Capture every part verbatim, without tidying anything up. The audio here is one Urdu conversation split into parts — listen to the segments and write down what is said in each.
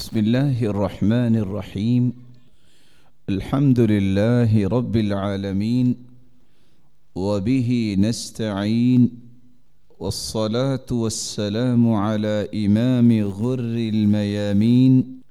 بسم الله الرحمن الرحيم. الحمد لله رب العالمين وبه نستعين، والصلاة والسلام على إمام غر الميامين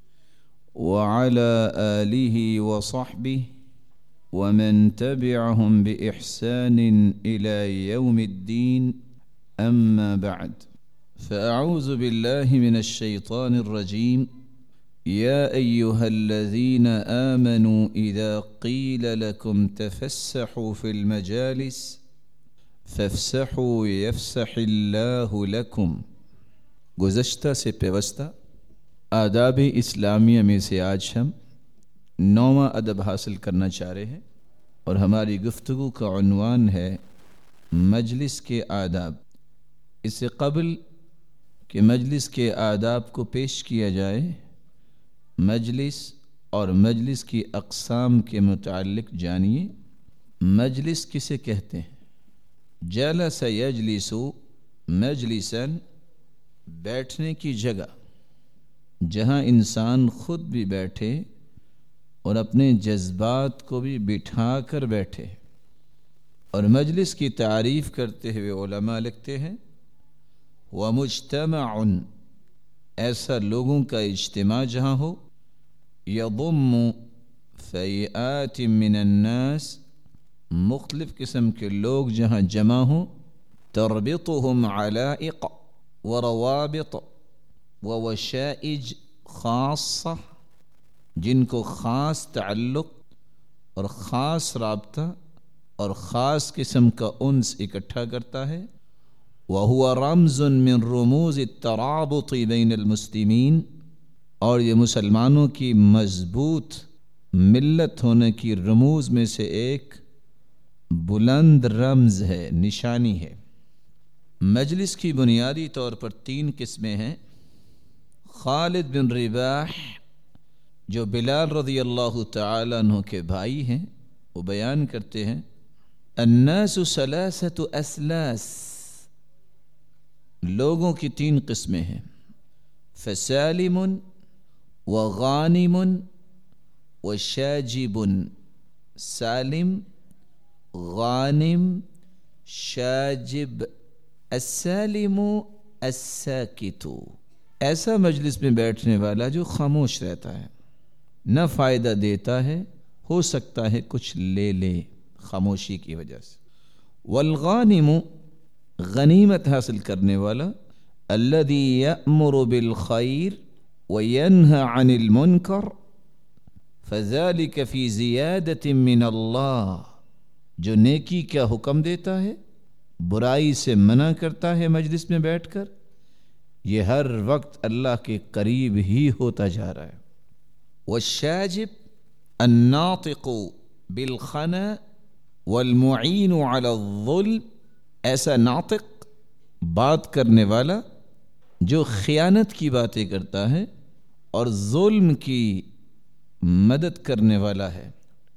وعلى آله وصحبه ومن تبعهم بإحسان إلى يوم الدين، أما بعد، فأعوذ بالله من الشيطان الرجيم. يا أيها الذين آمنوا إذا قيل لكم تفسحوا في المجالس فافسحوا يفسح الله لكم. گزشتہ سے پیوستہ آداب اسلامیہ میں سے آج ہم نوواں ادب حاصل کرنا چاہ رہے ہیں، اور ہماری گفتگو کا عنوان ہے مجلس کے آداب. اس سے قبل کہ مجلس کے آداب کو پیش کیا جائے، مجلس اور مجلس کی اقسام کے متعلق جانیے. مجلس کسے کہتے ہیں؟ جلس یجلس مجلسا، بیٹھنے کی جگہ جہاں انسان خود بھی بیٹھے اور اپنے جذبات کو بھی بٹھا کر بیٹھے. اور مجلس کی تعریف کرتے ہوئے علماء لکھتے ہیں وَمُجْتَمَعٌ، ایسا لوگوں کا اجتماع جہاں ہو، یضم فیئات من الناس، مختلف قسم کے لوگ جہاں جمع ہوں، تربطهم علائق وروابط ووشائج خاصہ، جن کو خاص تعلق اور خاص رابطہ اور خاص قسم کا انس اکٹھا کرتا ہے. وَهُوَ رَمْزٌ مِّن رُمُوزِ التَّرَابُطِ بَيْنَ الْمُسْلِمِينَ، اور یہ مسلمانوں کی مضبوط ملت ہونے کی رموز میں سے ایک بلند رمز ہے، نشانی ہے. مجلس کی بنیادی طور پر تین قسمیں ہیں. خالد بن رباح جو بلال رضی اللہ تعالی عنہ کے بھائی ہیں، وہ بیان کرتے ہیں الناس ثلاثۃ اسلاس، لوگوں کی تین قسمیں ہیں، فسالم وغانم وشاجب. سالم، غانم، شاجب. السالم الساکت، ایسا مجلس میں بیٹھنے والا جو خاموش رہتا ہے، نہ فائدہ دیتا ہے، ہو سکتا ہے کچھ لے لے خاموشی کی وجہ سے. والغانم، غنیمت حاصل کرنے والا، الذي يأمر بالخير وينهى عن المنكر فذلك في زيادة من الله، جو نیکی کا حکم دیتا ہے، برائی سے منع کرتا ہے مجلس میں بیٹھ کر، یہ ہر وقت اللہ کے قریب ہی ہوتا جا رہا ہے. والشاجب الناطق بالخنا والمعين على الظلم، ایسا ناطق، بات کرنے والا جو خیانت کی باتیں کرتا ہے اور ظلم کی مدد کرنے والا ہے.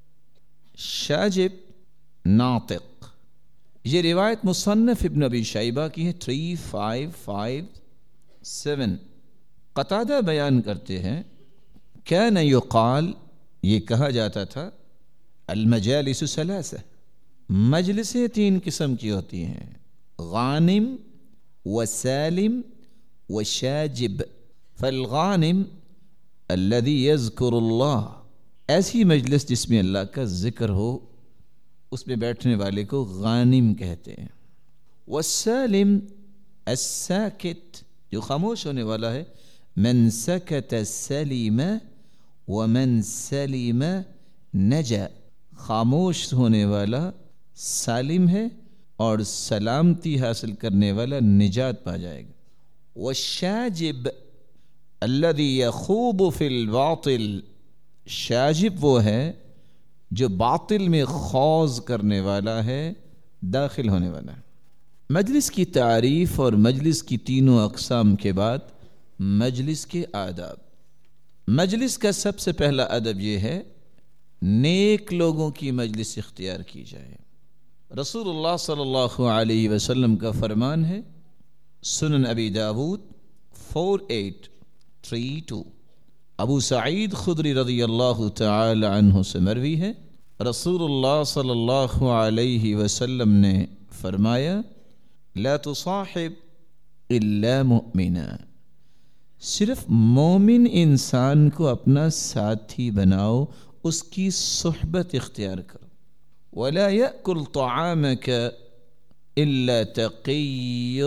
شاجب، ناطق. یہ روایت مصنف ابن ابی شیبہ کی ہے three five five seven. Qatadah بیان کرتے ہیں کان یقال، یہ کہا جاتا تھا، المجالس ثلاثہ، مجلسیں تین قسم کی ہوتی ہیں، غانم وسالم وشاجب. فالغانم الذي يذكر اللہ، ایسی مجلس جس میں اللہ کا ذکر ہو، اس میں بیٹھنے والے کو غانم کہتے ہیں. والسالم الساکت، جو خاموش ہونے والا ہے، من سکت سلم ومن سلم نجا، خاموش ہونے والا سالم ہے اور سلامتی حاصل کرنے والا نجات پا جائے گا. والشاجب الذي يخوض في الباطل، شاجب وہ ہے جو باطل میں خوض کرنے والا ہے، داخل ہونے والا ہے. مجلس کی تعریف اور مجلس کی تینوں اقسام کے بعد مجلس کے آداب. مجلس کا سب سے پہلا ادب یہ ہے نیک لوگوں کی مجلس اختیار کی جائے. رسول اللہ صلی اللہ علیہ وسلم کا فرمان ہے، سنن ابی داود four eight three two, Abu Saeed Khudri رضی اللہ تعالی عنہ سے مروی ہے، رسول اللہ صلی اللہ علیہ وسلم نے فرمایا لا تصاحب الا مؤمنا، صرف مومن انسان کو اپنا ساتھی بناؤ، اس کی صحبت اختیار کرو۔ ولا يأكل طعامك الا تقی،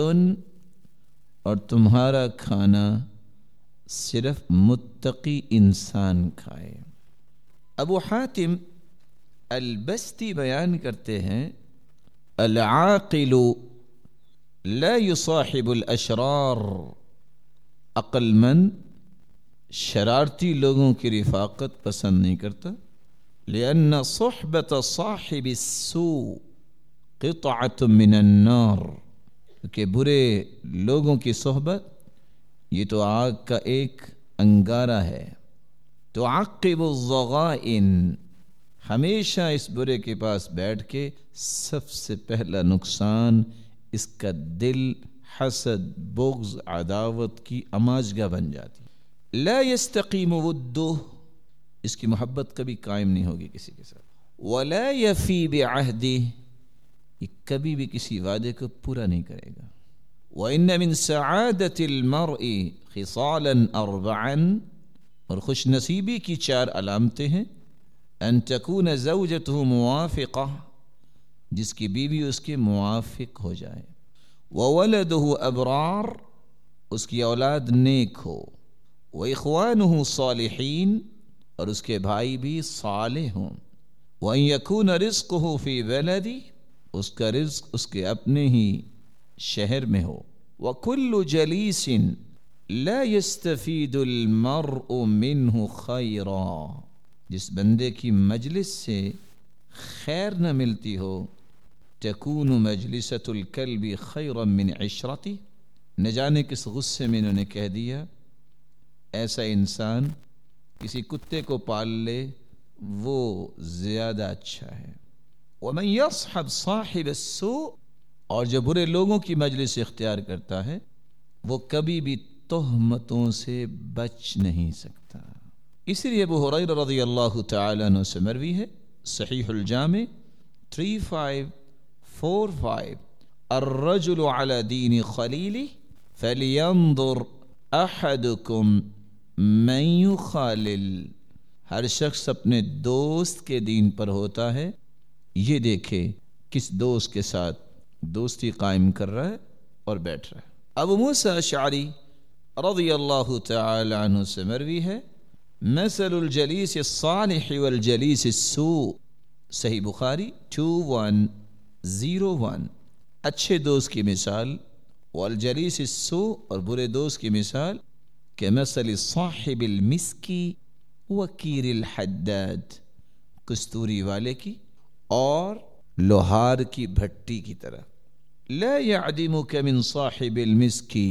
اور تمہارا کھانا صرف متقی انسان کھائے۔ ابو حاتم البستی بیان کرتے ہیں العاقل لا يصاحب الاشرار، عقل مند شرارتی لوگوں کی رفاقت پسند نہیں کرتا، لأن صحبت صاحب السوء قطعة من النار، کہ برے لوگوں کی صحبت یہ تو آگ کا ایک انگارہ ہے۔ تعقب الضغائن، ہمیشہ اس برے کے پاس بیٹھ کے سب سے پہلا نقصان اس کا دل حسد بغض عداوت کی اماجگاہ بن جاتی۔ لا يستقیم ودہ، اس کی محبت کبھی قائم نہیں ہوگی کسی کے ساتھ۔ ولا یفی بعہدہ، یہ کبھی بھی کسی وعدے کو پورا نہیں کرے گا۔ وَإِنَّ مِن سَعَادَةِ الْمَرْءِ خِصَالًا أَرْبَعًا، اور خوش نصیبی کی چار علامتیں ہیں۔ ان تکون زوجته موافقہ، جس کی بیوی اس کے موافق ہو جائے۔ وولده ابرار، اس کی اولاد نیک ہو۔ واخوانه صالحین، اور اس کے بھائی بھی صالح ہوں۔ وان یکون رزقه فی بلدی، اس کا رزق اس کے اپنے ہی شہر میں ہو۔ وکل جلیس لا يستفید المرء منه خیرا، جس بندے کی مجلس سے خیر نہ ملتی ہو۔ تکون مجلسۃ الکلب خیرا من عشرتی، نہ جانے کس غصے میں انہوں نے کہہ دیا ایسا انسان کسی کتے کو پال لے وہ زیادہ اچھا ہے۔ ومن یصحب صاحب السوء، اور جو برے لوگوں کی مجلس اختیار کرتا ہے وہ کبھی بھی تہمتوں سے بچ نہیں سکتا۔ اسی لیے ابو ہریرہ رضی اللہ تعالی عنہ سے مروی ہے، صحیح الجامع تین پانچ چار پانچ، الرجل على دین خلیلہ فلینظر احدکم من یخالل، ہر شخص اپنے دوست کے دین پر ہوتا ہے، یہ دیکھے کس دوست کے ساتھ دوستی قائم کر رہا ہے اور بیٹھ رہا ہے۔ ابو موسیٰ اشعری رضی اللہ تعالی عنہ سے مروی ہے، مثل الجلیس الصالح والجلیس السوء، صحیح بخاری دو ایک زیرو ایک، اچھے دوست کی مثال والجلیس السوء، اور برے دوست کی مثال کہ مثل صاحب المسکی وکیر الحداد، کستوری والے کی اور لوہار کی بھٹی کی طرح۔ لا يعدمك من صاحب المسکی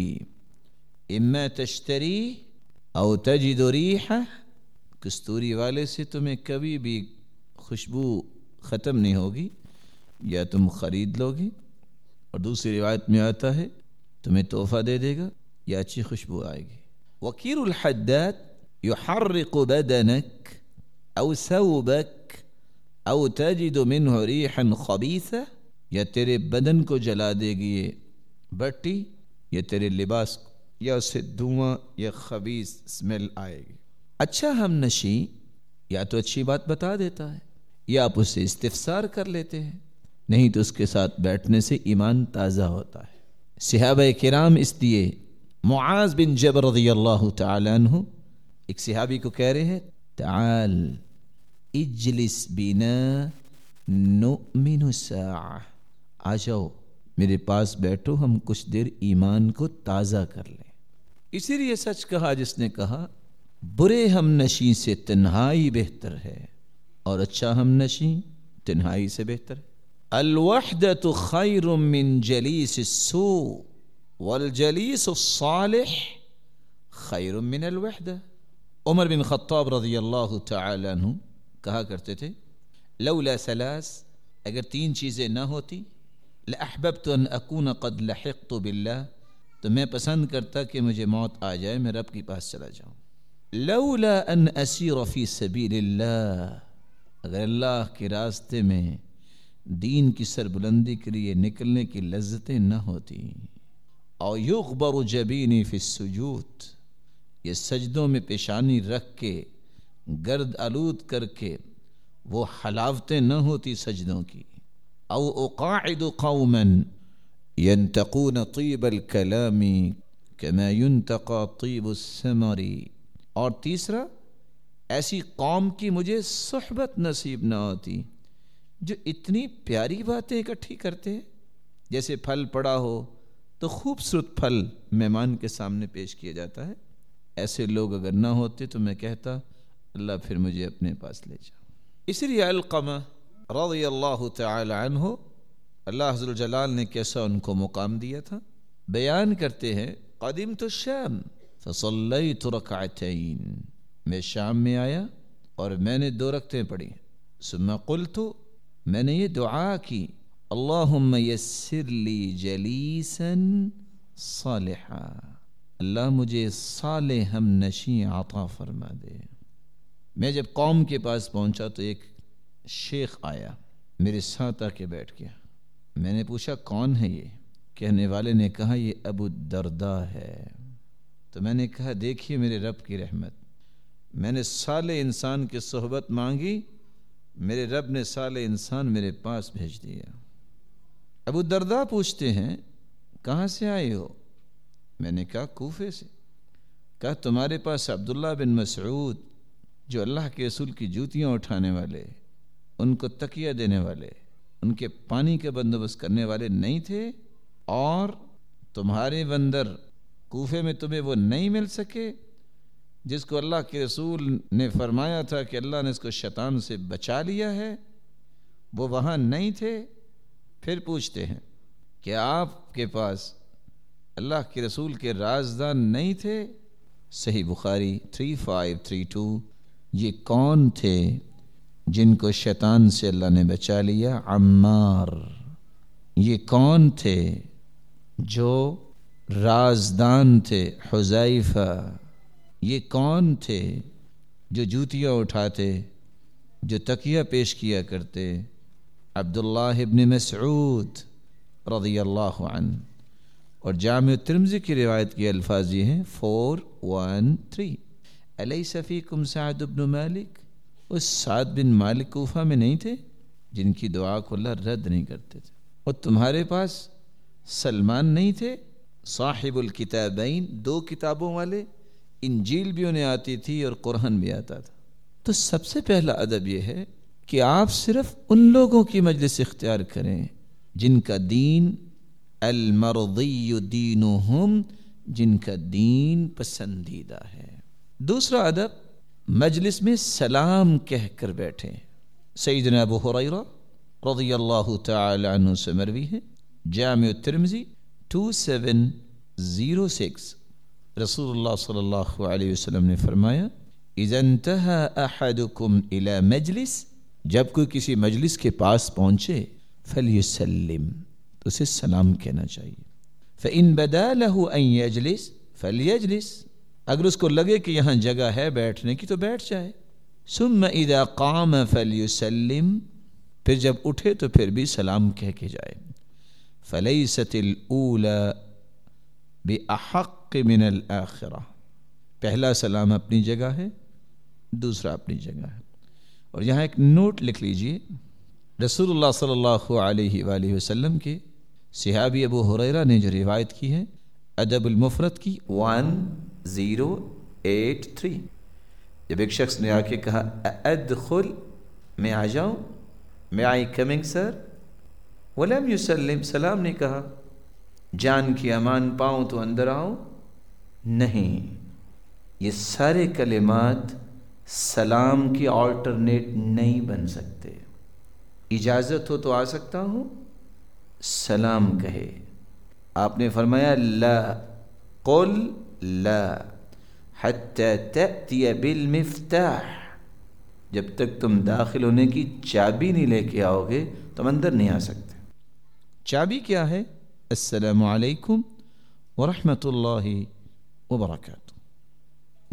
اما تشتری او تجد ریحہ، کستوری والے سے تمہیں کبھی بھی خوشبو ختم نہیں ہوگی، یا تم خرید لو گے، اور دوسری روایت میں آتا ہے تمہیں تحفہ دے دے گا یا اچھی خوشبو آئے گی۔ وکیر الحداد يحرق بدنك او ثوبك او تجد منه ریحا خبیثہ، یا تیرے بدن کو جلا دے گی یہ بٹی، یا تیرے لباس کو، یا اسے دھواں یا خبیث اسمیل آئے گی۔ اچھا ہم نشیں یا تو اچھی بات بتا دیتا ہے یا آپ اسے استفسار کر لیتے ہیں، نہیں تو اس کے ساتھ بیٹھنے سے ایمان تازہ ہوتا ہے۔ صحابہ کرام اس لیے معاذ بن جبل رضی اللہ تعالی عنہ ایک صحابی کو کہہ رہے ہیں تعال اجلس بنا نؤمن ساعہ، آ جاؤ میرے پاس بیٹھو ہم کچھ دیر ایمان کو تازہ کر لیں۔ اسی لیے سچ کہا جس نے کہا برے ہم نشیں سے تنہائی بہتر ہے، اور اچھا ہم نشیں تنہائی سے بہتر ہے۔ الوحدۃ خیر من جلیس السوء والجلیس الصالح خیر من الوحدہ۔ عمر بن خطاب رضی اللہ تعالی عنہ کہا کرتے تھے لولا ثلاث، اگر تین چیزیں نہ ہوتی لأحببت ان اکون قد لحقت باللہ، تو میں پسند کرتا کہ مجھے موت آ جائے میں رب کے پاس چلا جاؤں۔ لولا ان اسیر فی سبیل اللہ، اگر اللہ کے راستے میں دین کی سربلندی کے لیے نکلنے کی لذتیں نہ ہوتی، او یغبر جبینی فی السجود، یہ سجدوں میں پیشانی رکھ کے گرد آلود کر کے وہ حلاوتیں نہ ہوتی سجدوں کی، او اقاعد قوما ينتقون طیب الکلام کما ينتقى طیب الثمر، اور تیسرا ایسی قوم کی مجھے صحبت نصیب نہ ہوتی جو اتنی پیاری باتیں اکٹھی کرتے ہیں، جیسے پھل پڑا ہو تو خوبصورت پھل مہمان کے سامنے پیش کیا جاتا ہے، ایسے لوگ اگر نہ ہوتے تو میں کہتا اللہ پھر مجھے اپنے پاس لے جاؤ۔ اس لیے علقمہ رضی اللہ تعالی عنہ، اللہ عز و جلال نے کیسا ان کو مقام دیا تھا، بیان کرتے ہیں قدمت الشام فصلیت رکعتین، میں شام میں آیا اور میں نے دو رکعتیں پڑھی، ثم قلت، میں نے یہ دعا کی اللہم یسر لی جلیسا صالحا، اللہ مجھے صالح ہم نشیں عطا فرما دے۔ میں جب قوم کے پاس پہنچا تو ایک شیخ آیا میرے ساتھ آ کے بیٹھ گیا، میں نے پوچھا کون ہے یہ؟ کہنے والے نے کہا یہ ابو الدرداء ہے۔ تو میں نے کہا دیکھیے میرے رب کی رحمت، میں نے صالح انسان کی صحبت مانگی، میرے رب نے صالح انسان میرے پاس بھیج دیا۔ ابو الدرداء پوچھتے ہیں کہاں سے آئے ہو؟ میں نے کہا کوفے سے۔ کہا تمہارے پاس عبداللہ بن مسعود جو اللہ کے رسول کی جوتیاں اٹھانے والے، ان کو تکیہ دینے والے، ان کے پانی کے بندوبست کرنے والے نہیں تھے، اور تمہارے بندر کوفے میں تمہیں وہ نہیں مل سکے جس کو اللہ کے رسول نے فرمایا تھا کہ اللہ نے اس کو شیطان سے بچا لیا ہے، وہ وہاں نہیں تھے؟ پھر پوچھتے ہیں کہ آپ کے پاس اللہ کے رسول کے رازدان نہیں تھے؟ Sahih Bukhari three five three two, یہ کون تھے جن کو شیطان سے اللہ نے بچا لیا؟ عمار۔ یہ کون تھے جو رازدان تھے؟ حذیفہ۔ یہ کون تھے جو جوتیاں اٹھاتے، جو تکیہ پیش کیا کرتے؟ عبداللہ ابن مسعود رضی اللہ عنہ۔ اور جامع ترمذی کی روایت کے الفاظ یہ ہیں فور ون تھری، الیس فیکم سعد بن مالک، اس سعد بن مالک کوفہ میں نہیں تھے جن کی دعا کو اللہ رد نہیں کرتے تھے؟ اور تمہارے پاس سلمان نہیں تھے صاحب الکتابین، دو کتابوں والے، انجیل بھی انہیں آتی تھی اور قرآن بھی آتا تھا؟ تو سب سے پہلا ادب یہ ہے کہ آپ صرف ان لوگوں کی مجلس اختیار کریں جن کا دین المرضی دینہم، جن کا دین پسندیدہ ہے۔ دوسرا ادب، مجلس میں سلام کہہ کر بیٹھیں۔ سیدنا ابو ہریرہ رضی اللہ تعالی عنہ سے مروی ہے، جامع ترمذی ٹو سیون زیرو سکس، رسول اللہ صلی اللہ علیہ وسلم نے فرمایا اذا انتہى احدکم الى مجلس، جب کوئی کسی مجلس کے پاس پہنچے فلیسلم، تو اسے سلام کہنا چاہیے۔ فإن بدا له ان يجلس فليجلس، اگر اس کو لگے کہ یہاں جگہ ہے بیٹھنے کی تو بیٹھ جائے۔ ثم اذا قام فليسلم، پھر جب اٹھے تو پھر بھی سلام کہہ کے جائے۔ فلیست الاولى بأحق من الآخرہ، پہلا سلام اپنی جگہ ہے، دوسرا اپنی جگہ ہے۔ اور یہاں ایک نوٹ لکھ لیجئے، رسول اللہ صلی اللہ علیہ وآلہ وسلم کے صحابی ابو ہریرہ نے جو روایت کی ہے ادب المفرد کی ون زیرو ایٹ تھری، جب ایک شخص نے آ کے کہا ادخل، میں آ جاؤں، میں آئی کمنگ سر، ولم یسلم، سلام نہیں کہا، جان کی امان پاؤں تو اندر آؤں، نہیں، یہ سارے کلمات سلام کی آلٹرنیٹ نہیں بن سکتے۔ اجازت ہو تو آ سکتا ہوں، سلام کہے۔ آپ نے فرمایا لا قل لا حتی تأتی بالمفتاح، جب تک تم داخل ہونے کی چابی نہیں لے کے آؤ گے تم اندر نہیں آ سکتے۔ چابی کیا ہے؟ السلام علیکم ورحمۃ اللہ وبرکاتہ۔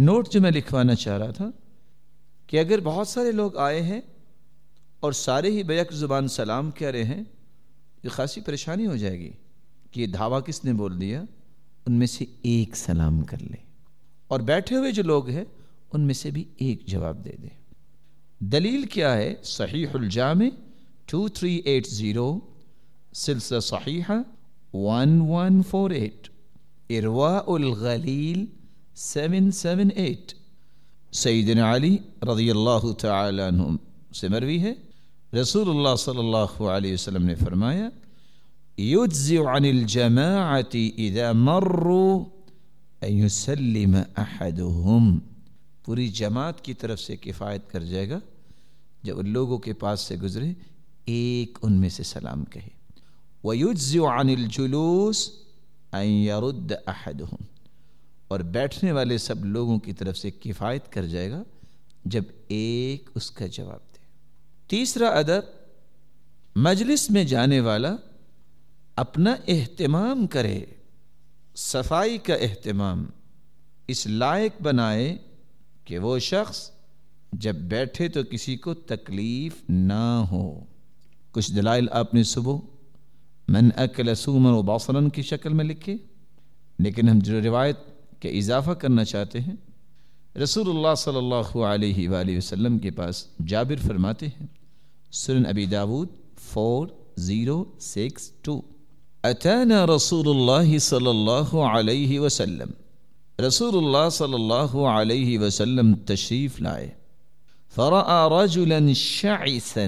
نوٹ جو میں لکھوانا چاہ رہا تھا کہ اگر بہت سارے لوگ آئے ہیں اور سارے ہی بیک زبان سلام کہہ رہے ہیں، یہ خاصی پریشانی ہو جائے گی کہ یہ دھاوا کس نے بول دیا. ان میں سے ایک سلام کر لے، اور بیٹھے ہوئے جو لوگ ہیں ان میں سے بھی ایک جواب دے دے. دلیل کیا ہے؟ صحیح الجامع دو تین آٹھ صفر، سلسلہ صحیحہ احد ایک چار آٹھ، ارواء الغلیل سات سات آٹھ. سیدنا علی رضی اللہ تعالی عنہ سے مروی ہے، رسول اللہ صلی اللہ علیہ وسلم نے فرمایا یجزع عن الجماعة اذا مروا ان يسلم احدهم، پوری جماعت کی طرف سے کفایت کر جائے گا جب ان لوگوں کے پاس سے گزرے ایک ان میں سے سلام کہے. وَيُجْزِعُ عَنِ الْجُلُوسِ أَن يَرُدَّ أَحَدُهُمْ، اور بیٹھنے والے سب لوگوں کی طرف سے کفایت کر جائے گا جب ایک اس کا جواب دے. تیسرا ادب، مجلس میں جانے والا اپنا اہتمام کرے، صفائی کا اہتمام اس لائق بنائے کہ وہ شخص جب بیٹھے تو کسی کو تکلیف نہ ہو. کچھ دلائل آپ نے صبح من اکل سوما و باصرا کی شکل میں لکھے، لیکن ہم جو روایت کے اضافہ کرنا چاہتے ہیں، رسول اللہ صلی اللہ علیہ وآلہ وسلم کے پاس جابر فرماتے ہیں، سنن ابی داود فور زیرو سکس ٹو، اتانا رسول اللہ صلی اللہ علیہ وسلم، رسول اللہ صلی اللہ علیہ وسلم تشریف لائے، فرأى رجلا شعثا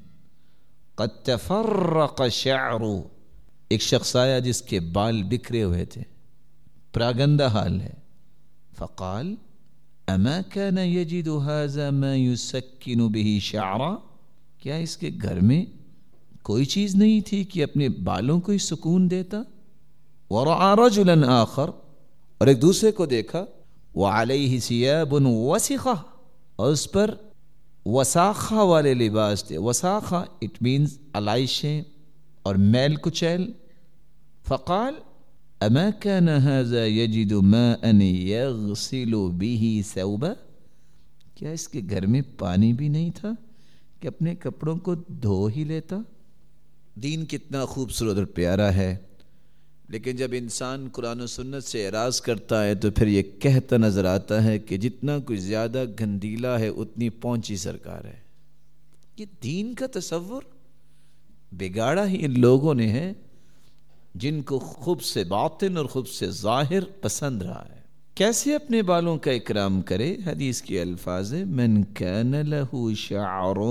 قد تفرق شعره، ایک شخص آیا جس کے بال بکھرے ہوئے تھے، پراگندہ حال ہے. فقال اما كان يجد هذا ما يسكن به شعرا، کیا اس کے گھر میں کوئی چیز نہیں تھی کہ اپنے بالوں کو ہی سکون دیتا. ورأى رجلا آخر، اور ایک دوسرے کو دیکھا، وعليه ثياب وسخة، اور اس پر وساخہ والے لباس تھے. وساخہ اٹ مینز علائشیں اور میل کچیل. فقال اما كان هذا يجد ماء يغسل به ثوبا، کیا اس کے گھر میں پانی بھی نہیں تھا کہ اپنے کپڑوں کو دھو ہی لیتا. دین کتنا خوبصورت اور پیارا ہے، لیکن جب انسان قرآن و سنت سے اعراض کرتا ہے تو پھر یہ کہتا نظر آتا ہے کہ جتنا کچھ زیادہ گھندیلا ہے اتنی پہنچی سرکار ہے. یہ دین کا تصور بگاڑا ہی ان لوگوں نے ہے جن کو خوب سے باطن اور خوب سے ظاہر پسند رہا ہے. کیسے اپنے بالوں کا اکرام کرے؟ حدیث کے الفاظ ہیں، من کان لہ شعر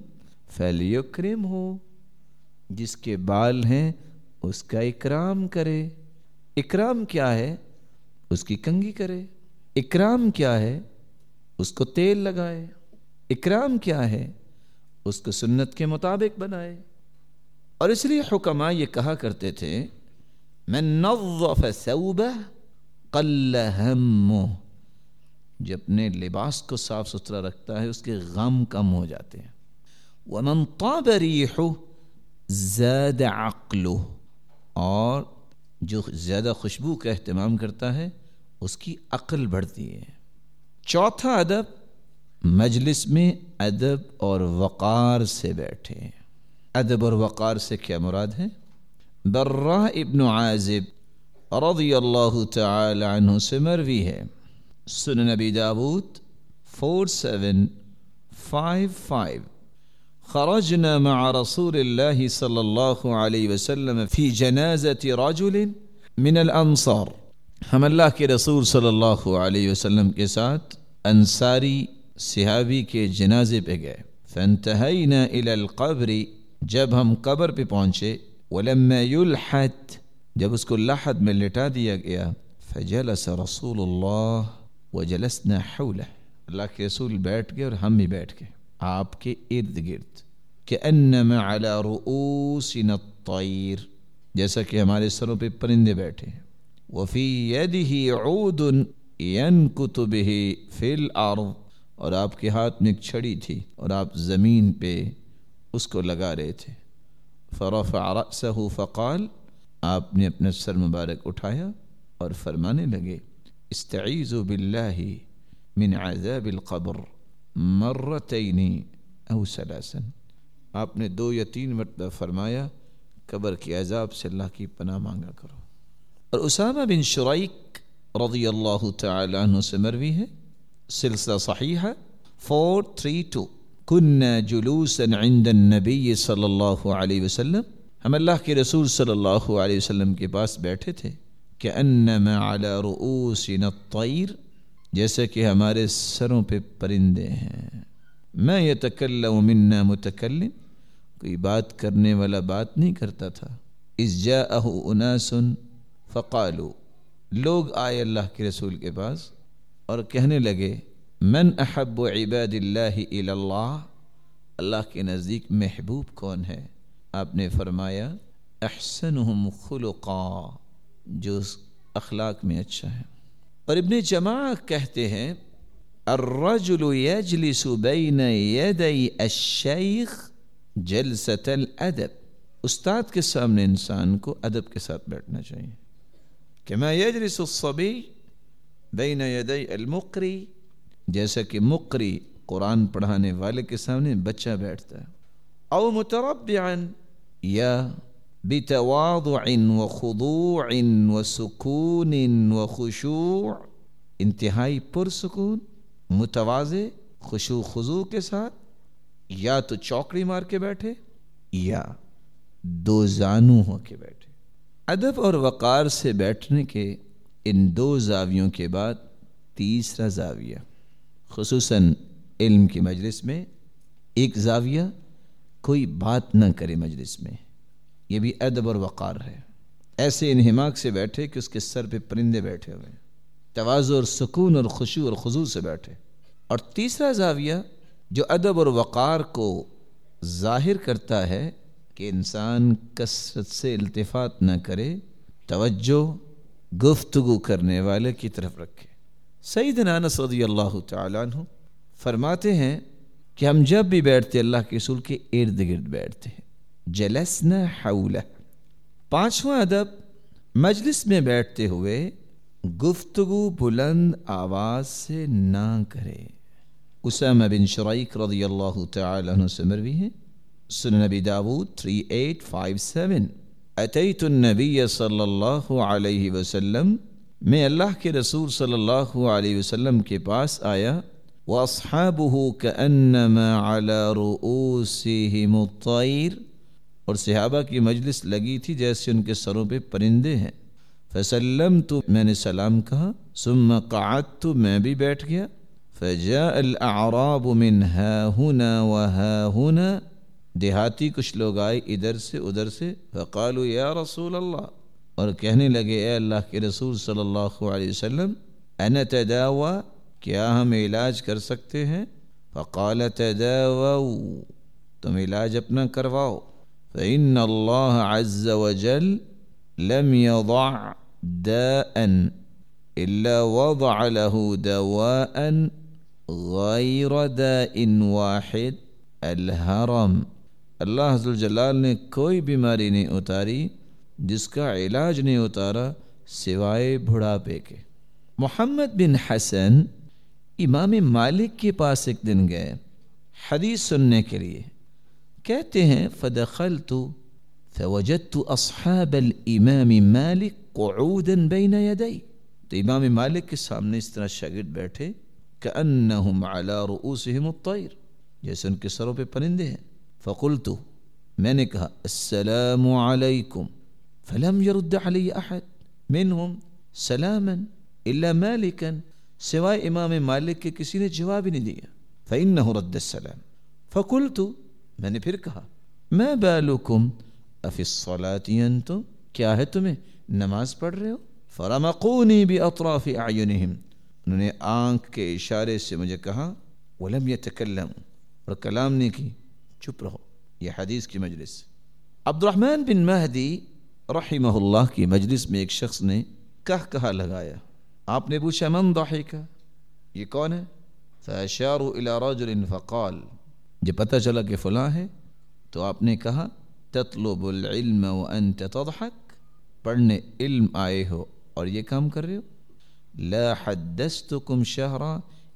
فلیکرمہ، جس کے بال ہیں اس کا اکرام کرے. اکرام کیا ہے؟ اس کی کنگھی کرے. اکرام کیا ہے؟ اس کو تیل لگائے. اکرام کیا ہے؟ اس کو سنت کے مطابق بنائے. اور اس لیے حکماء یہ کہا کرتے تھے، من نظف ثوبہ قل ہمہ، جو اپنے لباس کو صاف ستھرا رکھتا ہے اس کے غم کم ہو جاتے ہیں. ومن طاب ریحہ زاد عقلہ، اور جو زیادہ خوشبو کا اہتمام کرتا ہے اس کی عقل بڑھتی ہے. چوتھا ادب، مجلس میں ادب اور وقار سے بیٹھے. ادب اور وقار سے کیا مراد ہے؟ براء ابن عازب رضی اللہ تعالی عنہ سے مروی ہے، سنن ابی داود فور سیون فائیو فائیو، خرجنا مع رسول اللہ صلی اللہ علیہ وسلم فی جنازة رجل من الانصار، ہم اللہ کے رسول صلی اللہ علیہ وسلم کے ساتھ انصاری صحابی کے جنازے پہ گئے. فانتہینا الی القبر، جب ہم قبر پہ پہنچے، ولما یلحد، جب اس کو لحد میں لٹا دیا گیا، فجلس رسول اللہ وجلسنا حولہ، اللہ کے رسول بیٹھ گئے اور ہم بھی بیٹھ گئے آپ کے ارد گرد. کأنما علی رؤوسنا الطیر، جیسا کہ ہمارے سروں پہ پرندے بیٹھے ہیں. وفی یدہ عود ینکت بہ فی الارض، اور آپ کے ہاتھ میں ایک چھڑی تھی اور آپ زمین پہ اس کو لگا رہے تھے. فرفع رأسہ فقال، آپ نے اپنا سر مبارک اٹھایا اور فرمانے لگے، استعیذوا باللہ من عذاب القبر مرتين او ثلاثا، آپ نے دو یا تین مرتبہ فرمایا قبر کے عذاب سے اللہ کی پناہ مانگا کرو۔ اور اسامہ بن شریک رضی اللہ تعالی عنہ سے مروی ہے، سلسلہ صحیحہ فور تھری ٹو، كنا جلوسا عند النبی صلی اللہ علیہ وسلم، ہم اللہ کے رسول صلی اللہ علیہ وسلم کے پاس بیٹھے تھے، كأنما على رؤوسنا الطير، جیسے کہ ہمارے سروں پہ پرندے ہیں، ما يتكلم منا متكلم، کوئی بات کرنے والا بات نہیں کرتا تھا، اذ جاءه اناس فقالوا، لوگ آئے اللہ کے رسول کے پاس اور کہنے لگے من احب عباد اللہ الی اللہ، اللہ کے نزدیک محبوب کون ہے؟ آپ نے فرمایا احسنہم خلقا، جو اخلاق میں اچھا ہے۔ اور ابن جماعہ کہتے ہیں الرجل یجلس بین یدی الشیخ جلسۃ الادب، استاد کے سامنے انسان کو ادب کے ساتھ بیٹھنا چاہیے، کما یجلس الصبی بین یدی المقری، جیسا کہ مقری قرآن پڑھانے والے کے سامنے بچہ بیٹھتا ہے، او متربعا، یا بتواضع وخضوع وسکون وخشوع، انتہائی پرسکون متواضع خشوع خضوع کے ساتھ، یا تو چوکڑی مار کے بیٹھے یا دو زانو ہو کے بیٹھے۔ ادب اور وقار سے بیٹھنے کے ان دو زاویوں کے بعد تیسرا زاویہ، خصوصاً علم کی مجلس میں ایک زاویہ کوئی بات نہ کرے مجلس میں، یہ بھی ادب اور وقار ہے، ایسے انہماک سے بیٹھے کہ اس کے سر پہ پرندے بیٹھے ہوئے، تواضع اور سکون اور خشوع اور خضوع سے بیٹھے۔ اور تیسرا زاویہ جو ادب اور وقار کو ظاہر کرتا ہے کہ انسان کثرت سے التفات نہ کرے، توجہ گفتگو کرنے والے کی طرف رکھے۔ سیدنا انس رضی اللہ تعالیٰ عنہ فرماتے ہیں کہ ہم جب بھی بیٹھتے اللہ کے رسول کے ارد گرد بیٹھتے ہیں، جلسنا حولہ۔ پانچواں ادب، مجلس میں بیٹھتے ہوئے گفتگو بلند آواز سے نہ کرے۔ اسامہ بن شریک رضی اللہ تعالی عنہ سے مروی ہے، سنن نبی داود تھری ایٹ فائیو سیون، اتیت النبی صلی اللہ علیہ وسلم، میں اللہ کے رسول صلی اللہ علیہ وسلم کے پاس آیا، واصحابہ کأنما علی رؤوسہم الطیر، اور صحابہ کی مجلس لگی تھی جیسے ان کے سروں پہ پرندے ہیں، فسلمت، میں نے سلام کہا، ثم قعدت، میں بھی بیٹھ گیا، فجاء الاعراب من ها هنا وها هنا، دیہاتی کچھ لوگ آئے ادھر سے ادھر سے، فقالوا یا رسول اللہ، اور کہنے لگے اے اللہ کے رسول صلی اللہ علیہ وسلم، انتداوی، کیا ہم علاج کر سکتے ہیں؟ فقال تداووا، تم علاج اپنا کرواؤ، فإن اللہ عز وجل لم يضع داء الا وضع له دواء غیر داء واحد، الحرم، اللہ عز وجل نے کوئی بیماری نہیں اتاری جس کا علاج نہیں اتارا سوائے بڑھاپے کے۔ محمد بن حسن امام مالک کے پاس ایک دن گئے حدیث سننے کے لیے، کہتے ہیں فدخلت فوجدت اصحاب الامام مالک قعودا بین یدی، تو امام مالک کے سامنے اس طرح شاگرد بیٹھے، کأنہم علی رؤوسہم الطیر، جیسے ان کے سروں پہ پرندے ہیں، فقلت، میں نے کہا السلام علیکم، فلم يرد علی احد منہم سلاما الا مالکا، سوائے امام مالک کے کسی نے جواب ہی نہیں دیا، فإنہ رد السلام، فقلت، میں نے پھر کہا ما بالکم افی الصلاة انتم، کیا ہے تمہیں، نماز پڑھ رہے ہو؟ فرمقونی باطراف اعینہم، انہوں نے آنکھ کے اشارے سے مجھے کہا، ولم یتکلموا، اور کلام نہیں کی، چپ رہو۔ یہ حدیث کی مجلس۔ عبد الرحمن بن مہدی رحمہ اللہ کی مجلس میں ایک شخص نے کہہ کہا لگایا، آپ نے پوچھا من ضحک، یہ کون ہے؟ فاشاروا الی رجل فقال، جب پتہ چلا کہ فلاں ہے تو آپ نے کہا تطلب العلم وانت تضحک، پڑھنے علم آئے ہو اور یہ کام کر رہے ہو؟ لا حدثتکم شہرا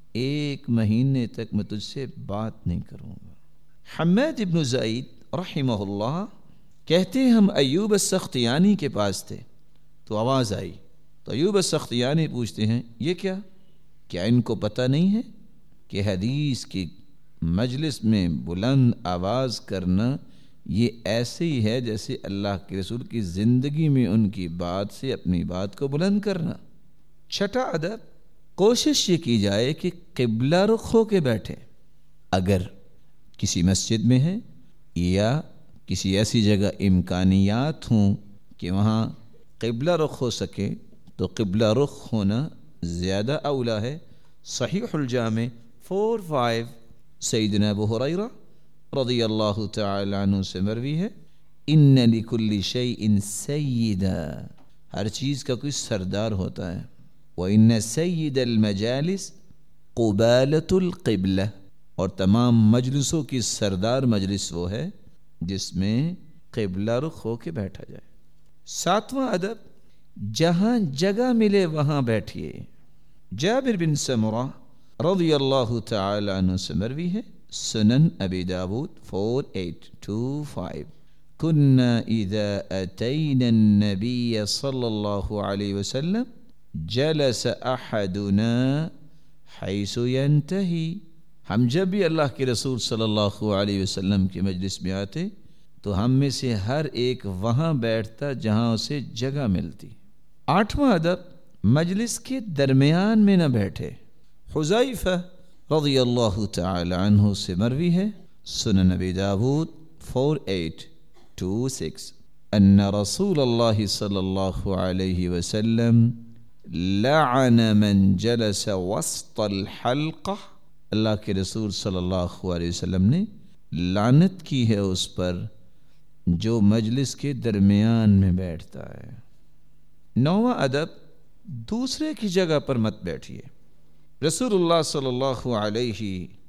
ایک مہینے تک میں تجھ سے بات نہیں کروں گا۔ حماد ابن زید رحمہ اللہ کہتے ہیں ہم ایوب السختیانی کے پاس تھے تو آواز آئی، تو ایوب السختیانی پوچھتے ہیں یہ کیا کیا ان کو پتہ نہیں ہے کہ حدیث کی مجلس میں بلند آواز کرنا یہ ایسے ہی ہے جیسے اللہ کے رسول کی زندگی میں ان کی بات سے اپنی بات کو بلند کرنا۔ چھٹا ادب، کوشش یہ کی جائے کہ قبلہ رخ ہو کے بیٹھے۔ اگر کسی مسجد میں ہے یا کسی ایسی جگہ امکانیات ہوں کہ وہاں قبلہ رخ ہو سکے تو قبلہ رخ ہونا زیادہ اولا ہے۔ صحیح الجامع فور فائیو سیدنا ابو ہریرہ رضی اللہ تعالی عنہ سے مروی ہے، ان لکل شیء سیدا، ہر چیز کا کوئی سردار ہوتا ہے، وان سید المجالس قبالۃ القبلہ، اور تمام مجلسوں کی سردار مجلس وہ ہے جس میں قبلہ رخ ہو کے بیٹھا جائے۔ ساتواں ادب، جہاں جگہ ملے وہاں بیٹھیے۔ جابر بن سمرہ رضی اللہ تعالی عنہ سے مروی ہے، سنن ابی داود فور ایٹ ٹو فائیو، كنا اذا اتينا النبي صلی اللہ علیہ وسلم جلس احدنا حيث ينتهي، ہم جب بھی اللہ کے رسول صلی اللہ علیہ وسلم کی مجلس میں آتے تو ہم میں سے ہر ایک وہاں بیٹھتا جہاں اسے جگہ ملتی۔ آٹھواں ادب، مجلس کے درمیان میں نہ بیٹھے۔ حذیفہ رضی اللہ تعالی عنہ سے مروی ہے، سنن ابی داود فور ایٹ ٹو سکس، ان رسول اللہ صلی اللہ علیہ وسلم لعن من جلس وسط الحلقہ، اللہ کے رسول صلی اللہ علیہ وسلم نے لعنت کی ہے اس پر جو مجلس کے درمیان میں بیٹھتا ہے۔ نوواں ادب، دوسرے کی جگہ پر مت بیٹھیے۔ رسول اللہ صلی اللہ علیہ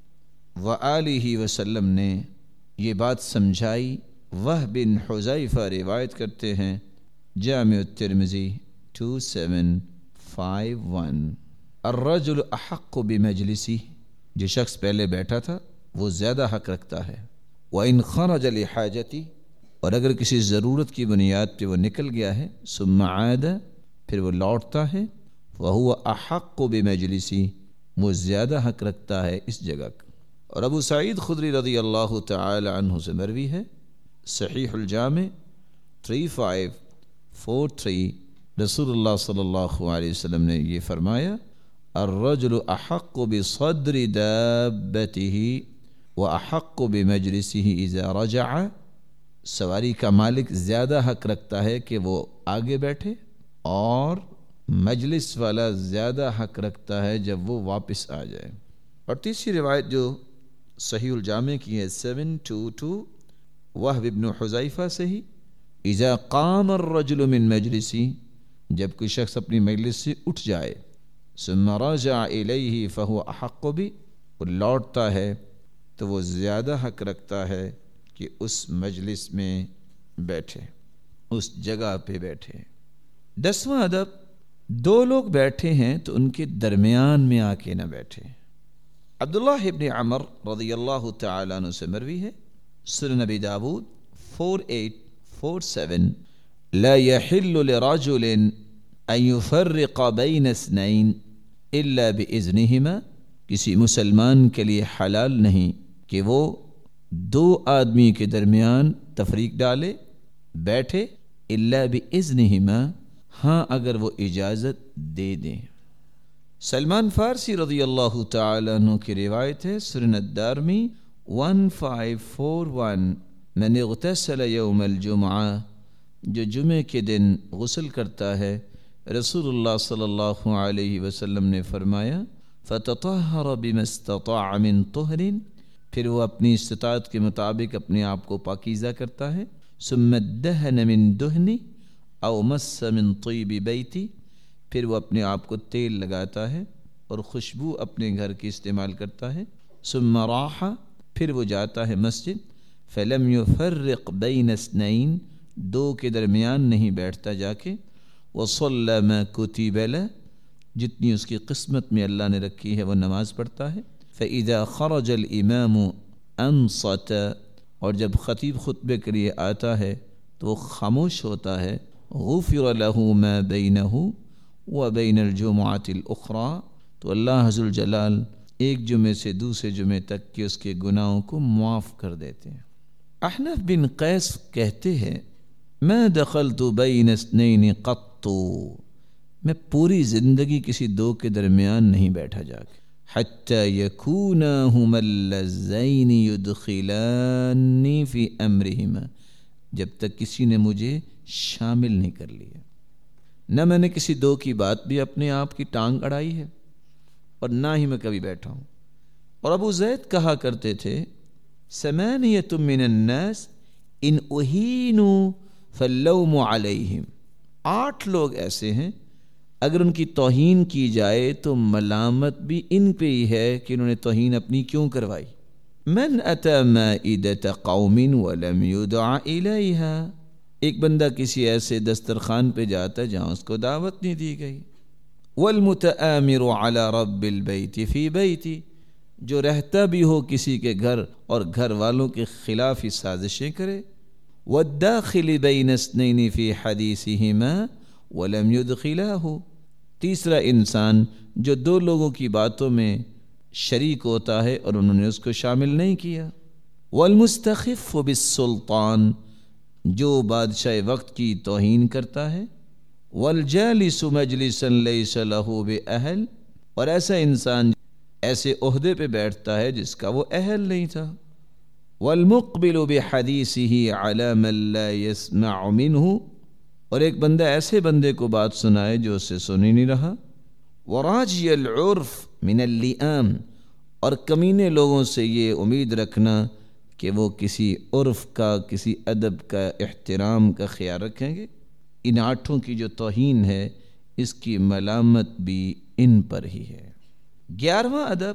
وآلہ وسلم نے یہ بات سمجھائی۔ وہب بن حذیفہ روایت کرتے ہیں، جامع الترمذی ٹو سیون فائیو ون، الرجل احق بمجلسی، جو شخص پہلے بیٹھا تھا وہ زیادہ حق رکھتا ہے، وَإِنْ خَرَجَ لِحَاجَتِهِ، اور اگر کسی ضرورت کی بنیاد پہ وہ نکل گیا ہے، ثم عاد، پھر وہ لوٹتا ہے، وَهُوَ أَحَقُّ بِمَجْلِسِهِ، وہ زیادہ حق رکھتا ہے اس جگہ کا۔ اور ابو سعید خدری رضی اللہ تعالی عنہ سے مروی ہے، صحیح الجامع تھری فائیو فور تھری، رسول اللہ صلی اللہ علیہ وسلم نے یہ فرمایا، الرجل احق بصدر دابته واحق بمجلسه اذا رجع، سواری کا مالک زیادہ حق رکھتا ہے کہ وہ آگے بیٹھے، اور مجلس والا زیادہ حق رکھتا ہے جب وہ واپس آ جائے۔ اور تیسری روایت جو صحیح الجامع کی ہے سیون ٹو ٹو، وہب ابن حذیفہ سے ہی، اذا قام الرجل من مجلسی، جب کوئی شخص اپنی مجلس سے اٹھ جائے، ثم رجع الیہ فہو احق بی، وہ لوٹتا ہے تو وہ زیادہ حق رکھتا ہے کہ اس مجلس میں بیٹھے، اس جگہ پہ بیٹھے۔ دسواں ادب، دو لوگ بیٹھے ہیں تو ان کے درمیان میں آ کے نہ بیٹھے۔ عبداللہ ابن عمر رضی اللہ تعالیٰ عنہ سے مروی ہے، سنن ابی داود فور ایٹ فور سیون، لا يحل لرجل ان يفرق بین اثنین الا باذنہما، کسی مسلمان کے لیے حلال نہیں کہ وہ دو آدمی کے درمیان تفریق ڈالے، بیٹھے، الا باذنہما، ہاں اگر وہ اجازت دے دیں۔ سلمان فارسی رضی اللہ تعالی عنہ کی روایت ہے، سنن الدارمی ون فائیو فور ون، من اغتسل یوم الجمعہ، جو جمعے کے دن غسل کرتا ہے، رسول اللہ صلی اللہ علیہ وسلم نے فرمایا، فتطہر بما استطاع من طہر، پھر وہ اپنی استطاعت کے مطابق اپنے آپ کو پاکیزہ کرتا ہے، ثم ادہن من دہنی او مس من طیب بیتی، پھر وہ اپنے آپ کو تیل لگاتا ہے اور خوشبو اپنے گھر کی استعمال کرتا ہے، ثم راح، پھر وہ جاتا ہے مسجد، فلم یفرق بین اثنین، دو کے درمیان نہیں بیٹھتا جا کے، وصلی ما کتب لہ، جتنی اس کی قسمت میں اللہ نے رکھی ہے وہ نماز پڑھتا ہے۔ فَإِذَا خَرَجَ الْإِمَامُ أَنصَتَ، اور جب خطیب خطبے کے لیے آتا ہے تو وہ خاموش ہوتا ہے۔ غُفِرَ لَهُ مَا بَيْنَهُ وَبَيْنَ الْجُمُعَةِ الْأُخْرَى، تو اللہ عز الجلال ایک جمعے سے دوسرے جمعے تک کے اس کے گناہوں کو معاف کر دیتے ہیں۔ احنف بن قیس کہتے ہیں میں دخلت بین اثنین قط، میں پوری زندگی کسی دو کے درمیان نہیں بیٹھا جا کے، حتی یکونا ہما اللذین یدخلانی فی امرہما، جب تک کسی نے مجھے شامل نہیں کر لیا۔ نہ میں نے کسی دو کی بات بھی اپنے آپ کی ٹانگ اڑائی ہے اور نہ ہی میں کبھی بیٹھا ہوں۔ اور ابو زید کہا کرتے تھے ثمانیۃ من الناس ان اہینوا فاللوم علیہم، آٹھ لوگ ایسے ہیں اگر ان کی توہین کی جائے تو ملامت بھی ان پہ ہی ہے کہ انہوں نے توہین اپنی کیوں کروائی۔ من اتی مائدۃ قوم ولم یدع الیہا، ایک بندہ کسی ایسے دسترخوان پہ جاتا ہے جہاں اس کو دعوت نہیں دی گئی۔ والمتآمر علی رب البیت فی بیتی، جو رہتا بھی ہو کسی کے گھر اور گھر والوں کے خلاف ہی سازشیں کرے۔ والداخل بین اثنین فی حدیثہما ولم یدخلاہ، تیسرا انسان جو دو لوگوں کی باتوں میں شریک ہوتا ہے اور انہوں نے اس کو شامل نہیں کیا۔ والمستخف بالسلطان، جو بادشاہ وقت کی توہین کرتا ہے۔ والجالس مجلسا لیس لہ بأہل، اور ایسا انسان ایسے عہدے پہ بیٹھتا ہے جس کا وہ اہل نہیں تھا۔ والمقبل بحدیثہ علی من لا یسمع منہ، اور ایک بندہ ایسے بندے کو بات سنائے جو اسے سن ہی نہیں رہا۔ وراجی العرف من اللئام، اور کمینے لوگوں سے یہ امید رکھنا کہ وہ کسی عرف کا کسی ادب کا احترام کا خیال رکھیں گے۔ ان آٹھوں کی جو توہین ہے اس کی ملامت بھی ان پر ہی ہے۔ گیارہواں ادب،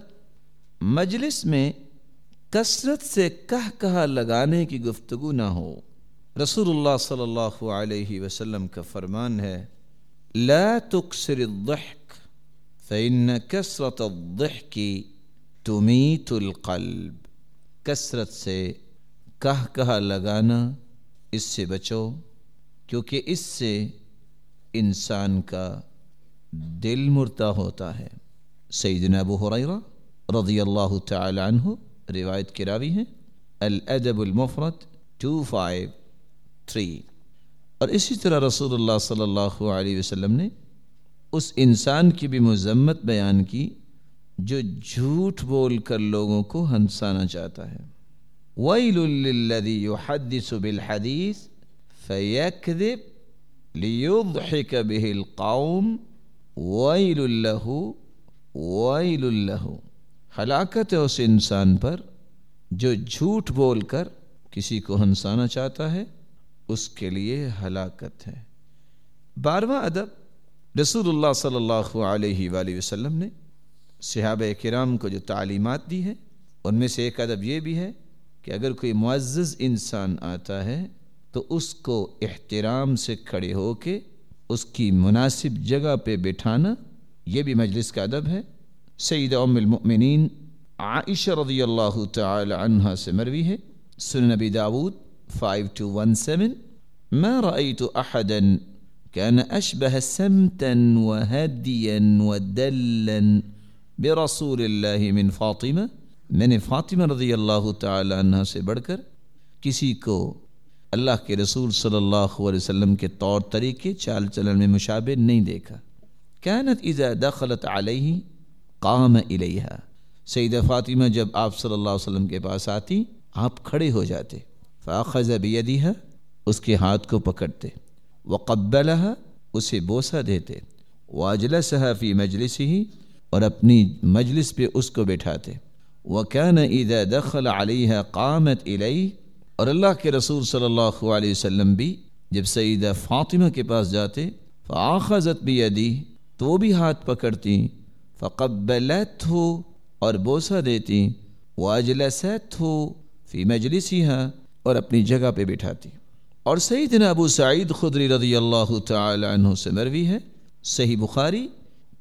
مجلس میں کثرت سے کہہ کہا لگانے کی گفتگو نہ ہو۔ رسول اللہ صلی اللہ علیہ وسلم کا فرمان ہے لا تکثر الضحک فإن کثرت الضحک تمیت القلب، کثرت سے کہہ کہا لگانا اس سے بچو کیونکہ اس سے انسان کا دل مردہ ہوتا ہے۔ سیدنا ابو ہریرہ رضی اللہ تعالی عنہ روایت کے راوی ہیں، الادب المفرد دو سو تین۔ اور اسی طرح رسول اللہ صلی اللہ علیہ وسلم نے اس انسان کی بھی مذمت بیان کی جو جھوٹ بول کر لوگوں کو ہنسانا چاہتا ہے۔ ویل للذی یحدث بالحدیث فیکذب لیضحک بہ القوم ویل لہ ویل لہ، ہلاکت ہے اس انسان پر جو جھوٹ بول کر کسی کو ہنسانا چاہتا ہے، اس کے لیے ہلاکت ہے۔ بارہواں ادب، رسول اللہ صلی اللہ علیہ وآلہ وسلم نے صحابہ کرام کو جو تعلیمات دی ہیں ان میں سے ایک ادب یہ بھی ہے کہ اگر کوئی معزز انسان آتا ہے تو اس کو احترام سے کھڑے ہو کے اس کی مناسب جگہ پہ بٹھانا، یہ بھی مجلس کا ادب ہے۔ سیدہ ام المؤمنین عائشہ رضی اللہ تعالی عنہا سے مروی ہے، سنن نبی داود خمسة دو سبعة، ما رأيت أحدا كان أشبه سمتا وهديا ودلا برسول الله من فاطمہ، میں نے فاطمہ رضی اللہ تعالی عنہ سے بڑھ کر کسی کو اللہ کے رسول صلی اللہ علیہ وسلم کے طور طریقے چال چلن میں مشابہ نہیں دیکھا۔ كانت اذا دخلت علیہ قام الیہا، سیدہ فاطمہ جب آپ صلی اللہ علیہ وسلم کے پاس آتی آپ کھڑے ہو جاتے، فاخذ بیدہا، اس کے ہاتھ کو پکڑتے، وقبلہا، اسے بوسہ دیتے، واجلسہا فی مجلسہ، اور اپنی مجلس پہ اس کو بٹھاتے، وکان اذا دخل علیہا قامت الیہ، اور اللہ کے رسول صلی اللہ علیہ وسلم بھی جب سیدہ فاطمہ کے پاس جاتے فآخذت بیدی، تو وہ بھی ہاتھ پکڑتی، فقبلتہ، اور بوسہ دیتی، واجلستہ فی مجلسہا، اور اپنی جگہ پہ بٹھاتی۔ اور سیدنا ابو سعید خدری رضی اللہ تعالی عنہ سے مروی ہے، صحیح بخاری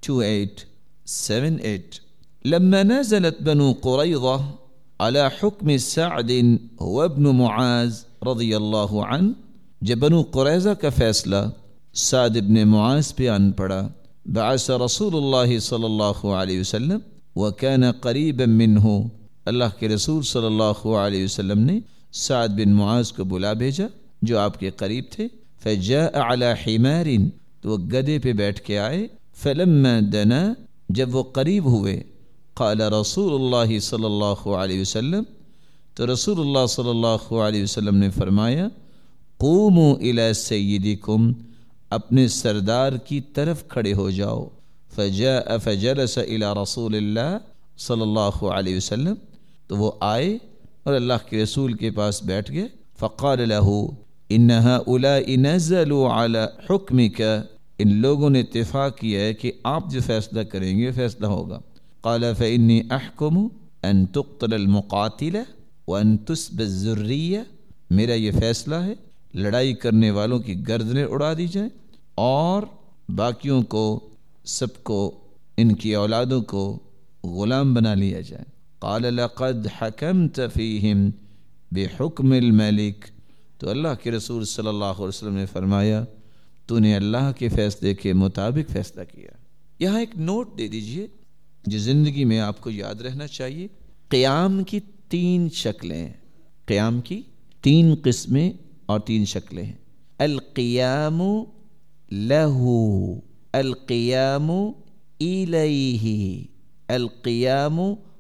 two eight seven eight. لما نزلت بنو قريظة على حكم سعد هو ابن معاذ رضی اللہ عنہ، جب بنو قریظہ کا فیصلہ سعد ابن معاذ پہ آن پڑا، بعث رسول اللہ صلی اللہ علیہ وسلم وكان قریبا منہ، اللہ کے رسول صلی اللہ علیہ وسلم نے سعد بن معاذ کو بلا بھیجا جو آپ کے قریب تھے، فجاء على حمار، تو وہ گدے پہ بیٹھ کے آئے، فلما دنا، جب وہ قریب ہوئے، قال رسول اللہ صلی اللہ علیہ وسلم، تو رسول اللہ صلی اللہ علیہ وسلم نے فرمایا، قوموا الی سیدکم، اپنے سردار کی طرف کھڑے ہو جاؤ، فجاء فجلس الی رسول اللہ صلی اللہ علیہ وسلم، تو وہ آئے اور اللہ کے رسول کے پاس بیٹھ گئے، فقال له ان هؤلاء نزلوا على حکمک، ان لوگوں نے اتفاق کیا ہے کہ آپ جو فیصلہ کریں گے فیصلہ ہوگا، قال فإني أحكم أن تقتل المقاتلة وأن تسب الذرية، میرا یہ فیصلہ ہے لڑائی کرنے والوں کی گردنیں اڑا دی جائیں اور باقیوں کو سب کو ان کی اولادوں کو غلام بنا لیا جائے۔ قال لقد حكمت فيهم بحكم الملك، تو اللہ کے رسول صلی اللہ علیہ وسلم نے فرمایا تو نے اللہ کے فیصلے کے مطابق فیصلہ کیا۔ یہاں ایک نوٹ دے دیجئے جو زندگی میں آپ کو یاد رہنا چاہیے، قیام کی تین شکلیں ہیں، قیام کی تین قسمیں اور تین شکلیں ہیں، القیام لہو، القیام الیہ، القیام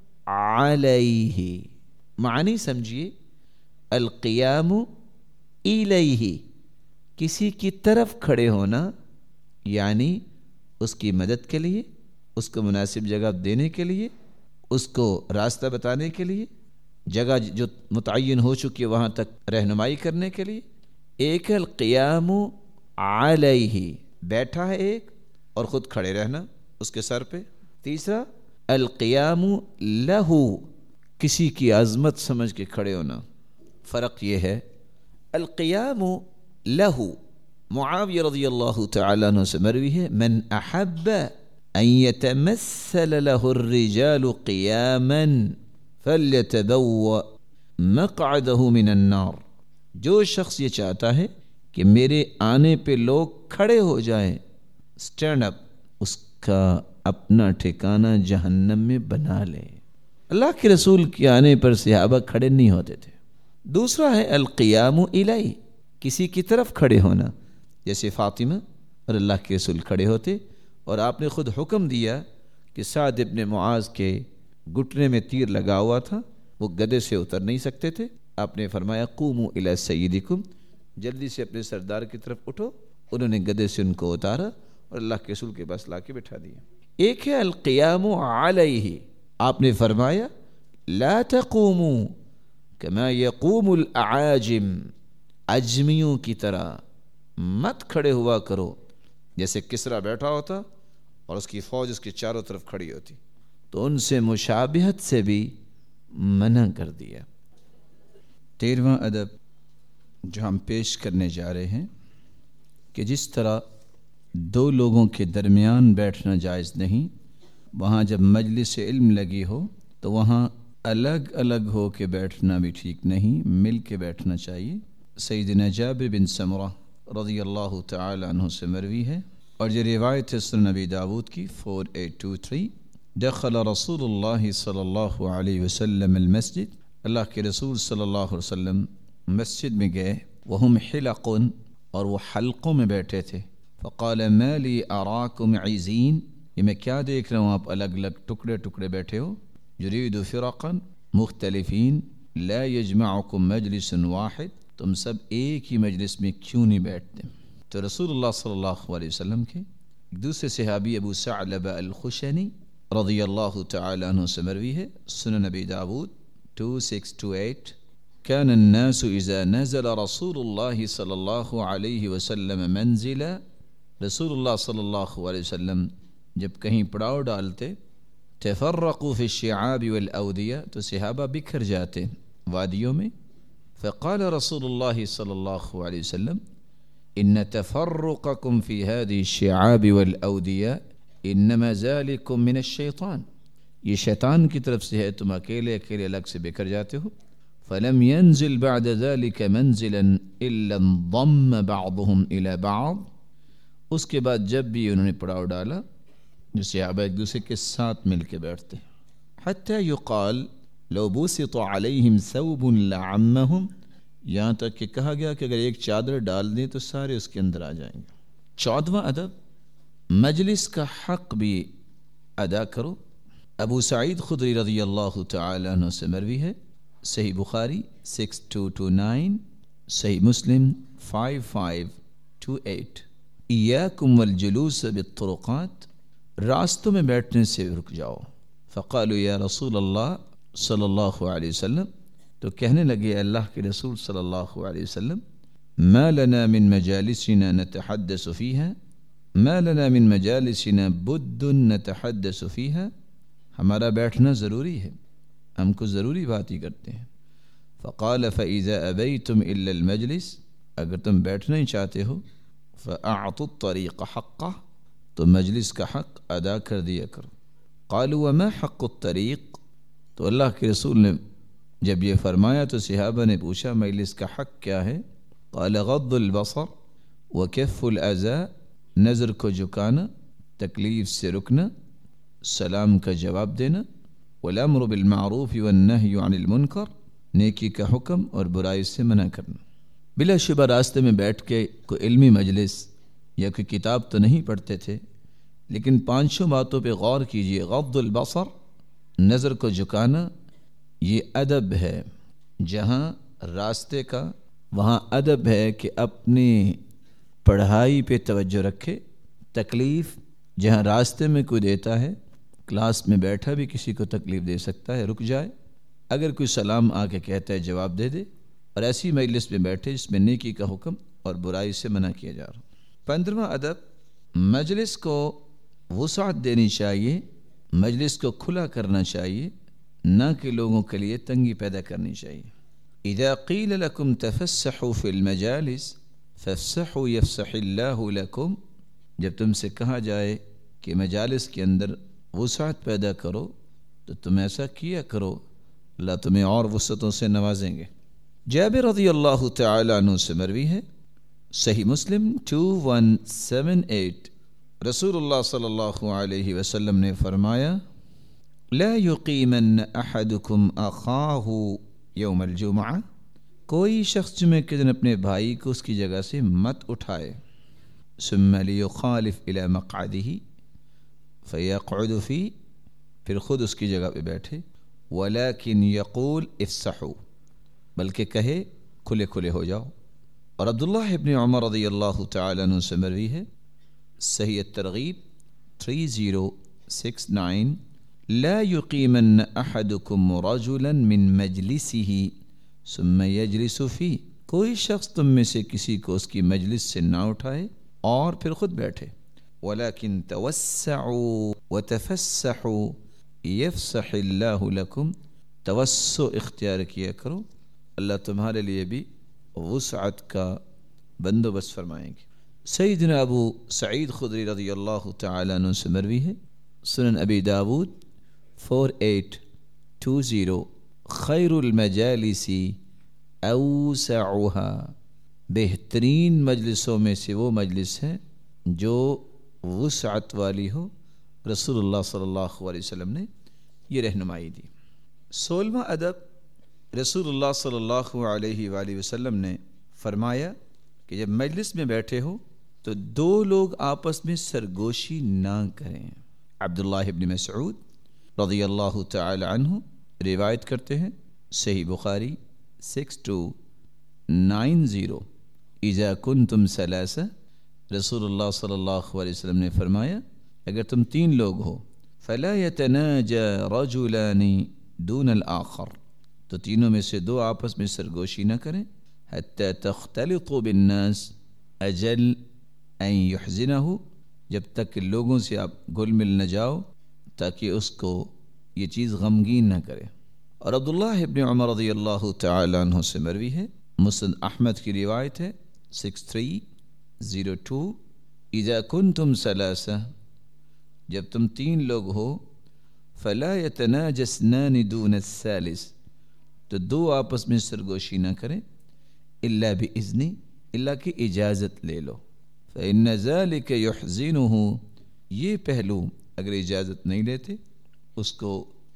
علیہ۔ معنی سمجھیے، القیام الیہ کسی کی طرف کھڑے ہونا، یعنی اس کی مدد کے لیے، اس کو مناسب جگہ دینے کے لیے، اس کو راستہ بتانے کے لیے، جگہ جو متعین ہو چکی ہے وہاں تک رہنمائی کرنے کے لیے۔ ایک ہے القیام علیہ، بیٹھا ہے ایک اور خود کھڑے رہنا اس کے سر پہ۔ تیسرا القیام لہو، کسی کی عظمت سمجھ کے کھڑے ہونا۔ فرق یہ ہے، القیام لہو معاویہ رضی اللہ تعالیٰ عنہ سے مروی ہے، من احب ان يتمثل له الرجال قیاما فلیتبوأ مقعده من النار، جو شخص یہ چاہتا ہے کہ میرے آنے پہ لوگ کھڑے ہو جائیں، سٹینڈ اپ، اس کا اپنا ٹھکانہ جہنم میں بنا لے۔ اللہ کے رسول کے آنے پر صحابہ کھڑے نہیں ہوتے تھے۔ دوسرا ہے القیام الیہ، کسی کی طرف کھڑے ہونا، جیسے فاطمہ اور اللہ کے رسول کھڑے ہوتے اور آپ نے خود حکم دیا کہ سعد ابن معاذ کے گھٹنے میں تیر لگا ہوا تھا، وہ گدے سے اتر نہیں سکتے تھے، آپ نے فرمایا قوموا الی سیدکم، جلدی سے اپنے سردار کی طرف اٹھو، انہوں نے گدے سے ان کو اتارا اور اللہ کے رسول کے پاس لا کے بٹھا دیا۔ ایک ہے القیام علیہ، آپ نے فرمایا لا تقوموا کما یقوم الاعاجم، اجمیوں کی طرح مت کھڑے ہوا کرو، جیسے کسرا بیٹھا ہوتا اور اس کی فوج اس کے چاروں طرف کھڑی ہوتی، تو ان سے مشابہت سے بھی منع کر دیا۔ تیرواں ادب جو ہم پیش کرنے جا رہے ہیں کہ جس طرح دو لوگوں کے درمیان بیٹھنا جائز نہیں، وہاں جب مجلس علم لگی ہو تو وہاں الگ الگ ہو کے بیٹھنا بھی ٹھیک نہیں، مل کے بیٹھنا چاہیے۔ سیدنا جابر بن سمرہ رضی اللہ تعالی عنہ سے مروی ہے اور یہ روایت ہے سنن نبی داود کی فور ایٹ ٹو تھری۔ دخل رسول اللہ صلی اللہ علیہ وسلم المسجد، اللہ کے رسول صلی اللہ علیہ وسلم مسجد میں گئے، وہم حلق، اور وہ حلقوں میں بیٹھے تھے، فقال ما لی اراکم عزین، یہ میں کیا دیکھ رہا ہوں آپ الگ الگ ٹکڑے ٹکڑے بیٹھے ہو، یرید فرقا مختلفین لا یجمعکم مجلس واحد، تم سب ایک ہی مجلس میں کیوں نہیں بیٹھتے؟ تو رسول اللہ صلی اللہ علیہ وسلم کے دوسرے صحابی ابو ثعلبہ الخشنی رضی اللہ تعالی عنہ سے مروی ہے، سنن نبی داود ٹو سکس ٹو ایٹ۔ كان الناس اذا نزل رسول اللہ صلی اللہ علیہ وسلم منزلا، رسول اللہ صلی اللہ علیہ وسلم جب کہیں پڑاؤ ڈالتے، تفرقوا في الشعاب والاودیہ، تو صحابہ بکھر جاتے وادیوں میں، فقال رسول اللہ صلی اللہ علیہ وسلم ان تفرقكم في هذه الشعاب والاودیہ انما ذالکم من الشیطان، یہ شیطان کی طرف سے ہے، تم اکیلے اکیلے الگ سے بکھر جاتے ہو. فلم ينزل بعد ذلك منزلا الا انضم بعضهم الى بعض، اس کے بعد جب بھی انہوں نے پڑاؤ ڈالا جو صحابہ ایک دوسرے کے ساتھ مل کے بیٹھتے ہیں. حتی یقال لو بسط علیہم ثوب لعمهم، یہاں تک کہ کہا گیا کہ اگر ایک چادر ڈال دیں تو سارے اس کے اندر آ جائیں گے. چودواں ادب، مجلس کا حق بھی ادا کرو. ابو سعید خدری رضی اللہ تعالی عنہ سے مروی ہے، صحیح بخاری سکس ٹو ٹو نائن، صحیح مسلم فائیو فائیو ٹو ایٹ. ایاکم والجلوس بالطرقات، راستوں میں بیٹھنے سے رک جاؤ. فقالوا یا رسول اللہ صلی اللہ علیہ وسلم، تو کہنے لگے اللہ کے رسول صلی اللہ علیہ وسلم، ما لنا من مجالسنا نتحدث فيها، ما لنا من مجالسنا بد نتحدث فيها، ہمارا بیٹھنا ضروری ہے، ہم کو ضروری بات ہی کرتے ہیں. فقال فإذا أبيتم إلا المجلس، اگر تم بیٹھنا ہی چاہتے ہو، فأعطوا الطريق حقه، تو مجلس کا حق ادا کر دیا کرو. قالوا وما حق الطريق، تو اللہ کے رسول نے جب یہ فرمایا تو صحابہ نے پوچھا مجلس کا حق کیا ہے؟ قال غض البصر وکف الاذى، نظر کو جھکانا، تکلیف سے رکنا، سلام کا جواب دینا، والامر بالمعروف والنہی عن المنکر، نیکی کا حکم اور برائی سے منع کرنا. بلا شبہ راستے میں بیٹھ کے کوئی علمی مجلس یا کوئی کتاب تو نہیں پڑھتے تھے، لیکن پانچوں باتوں پہ غور کیجئے. غض البصر، نظر کو جھکانا، یہ ادب ہے. جہاں راستے کا وہاں ادب ہے کہ اپنی پڑھائی پہ توجہ رکھے. تکلیف جہاں راستے میں کوئی دیتا ہے، کلاس میں بیٹھا بھی کسی کو تکلیف دے سکتا ہے، رک جائے. اگر کوئی سلام آ کے کہتا ہے جواب دے دے. اور ایسی مجلس میں بیٹھے جس میں نیکی کا حکم اور برائی سے منع کیا جا رہا. پندرواں ادب، مجلس کو وسعت دینی چاہیے، مجلس کو کھلا کرنا چاہیے، نہ کہ لوگوں کے لیے تنگی پیدا کرنی چاہیے. اذا قیل لکم تفسحوا فی المجالس فافسحوا یفسح اللہ لکم، جب تم سے کہا جائے کہ مجالس کے اندر وسعت پیدا کرو تو تم ایسا کیا کرو، اللہ تمہیں اور وسعتوں سے نوازیں گے. جابر رضی اللہ تعالی عنہ سے مروی ہے، صحیح مسلم ٹو ون سیون ایٹ، رسول اللہ صلی اللہ علیہ وسلم نے فرمایا لا یقیمن احدکم اخاہ یوم الجمعہ، کوئی شخص جمعہ کے دن اپنے بھائی کو اس کی جگہ سے مت اٹھائے. ثم لیخالف الی مقعدہ فیقعد فی، پھر خود اس کی جگہ پہ بیٹھے. ولیکن یقول افسحوا، بلکہ کہے کھلے کھلے ہو جاؤ. اور عبداللہ ابن عمر رضی اللہ تعالی عنہ سے مروی ہے، صحیح الترغیب تھری زیرو سکس نائن، لا یقیمن احدکم رجلا من مجلسہ ثم یجلس فیہ، کوئی شخص تم میں سے کسی کو اس کی مجلس سے نہ اٹھائے اور پھر خود بیٹھے. ولیکن توسعوا وتفسحوا یفسح اللہ لکم، توسع اختیار کیا کرو، اللہ تمہارے لیے بھی وسعت کا بندوبست فرمائیں گے. سیدنا ابو سعید خدری رضی اللہ تعالی عنہ سے مروی ہے، سنن ابی داود فور ایٹ ٹو زیرو، خیر المجالس اوسعها، بہترین مجلسوں میں سے وہ مجلس ہے جو وسعت والی ہو. رسول اللہ صلی اللہ علیہ وسلم نے یہ رہنمائی دی. سولہواں ادب، رسول اللہ صلی اللہ علیہ وآلہ وسلم نے فرمایا کہ جب مجلس میں بیٹھے ہو تو دو لوگ آپس میں سرگوشی نہ کریں. عبداللہ ابن مسعود رضی اللہ تعالی عنہ روایت کرتے ہیں، صحیح بخاری سکس ٹو نائن زیرو، اذا کنتم ثلاثہ، رسول اللہ صلی اللہ علیہ وسلم نے فرمایا اگر تم تین لوگ ہو، فلا يتناجى رجلان دون الآخر، تو تینوں میں سے دو آپس میں سرگوشی نہ کریں، حتی تختلطوا بالناس، اجل ان يحزنه، جب تک کہ لوگوں سے آپ گل مل نہ جاؤ تاکہ اس کو یہ چیز غمگین نہ کرے. اور عبداللہ ابن عمر رضی اللہ تعالی عنہ سے مروی ہے، مسند احمد کی روایت ہے سکس تھری زیرو ٹو، اذا کنتم ثلاثہ، جب تم تین لوگ ہو فلا یتناجسنان دون الثالث تو دو آپس میں سرگوشی نہ کریں الا باذنی اللہ کی اجازت لے لو فإن ذلك يحزنه یہ پہلو اگر اجازت نہیں لیتے اس کو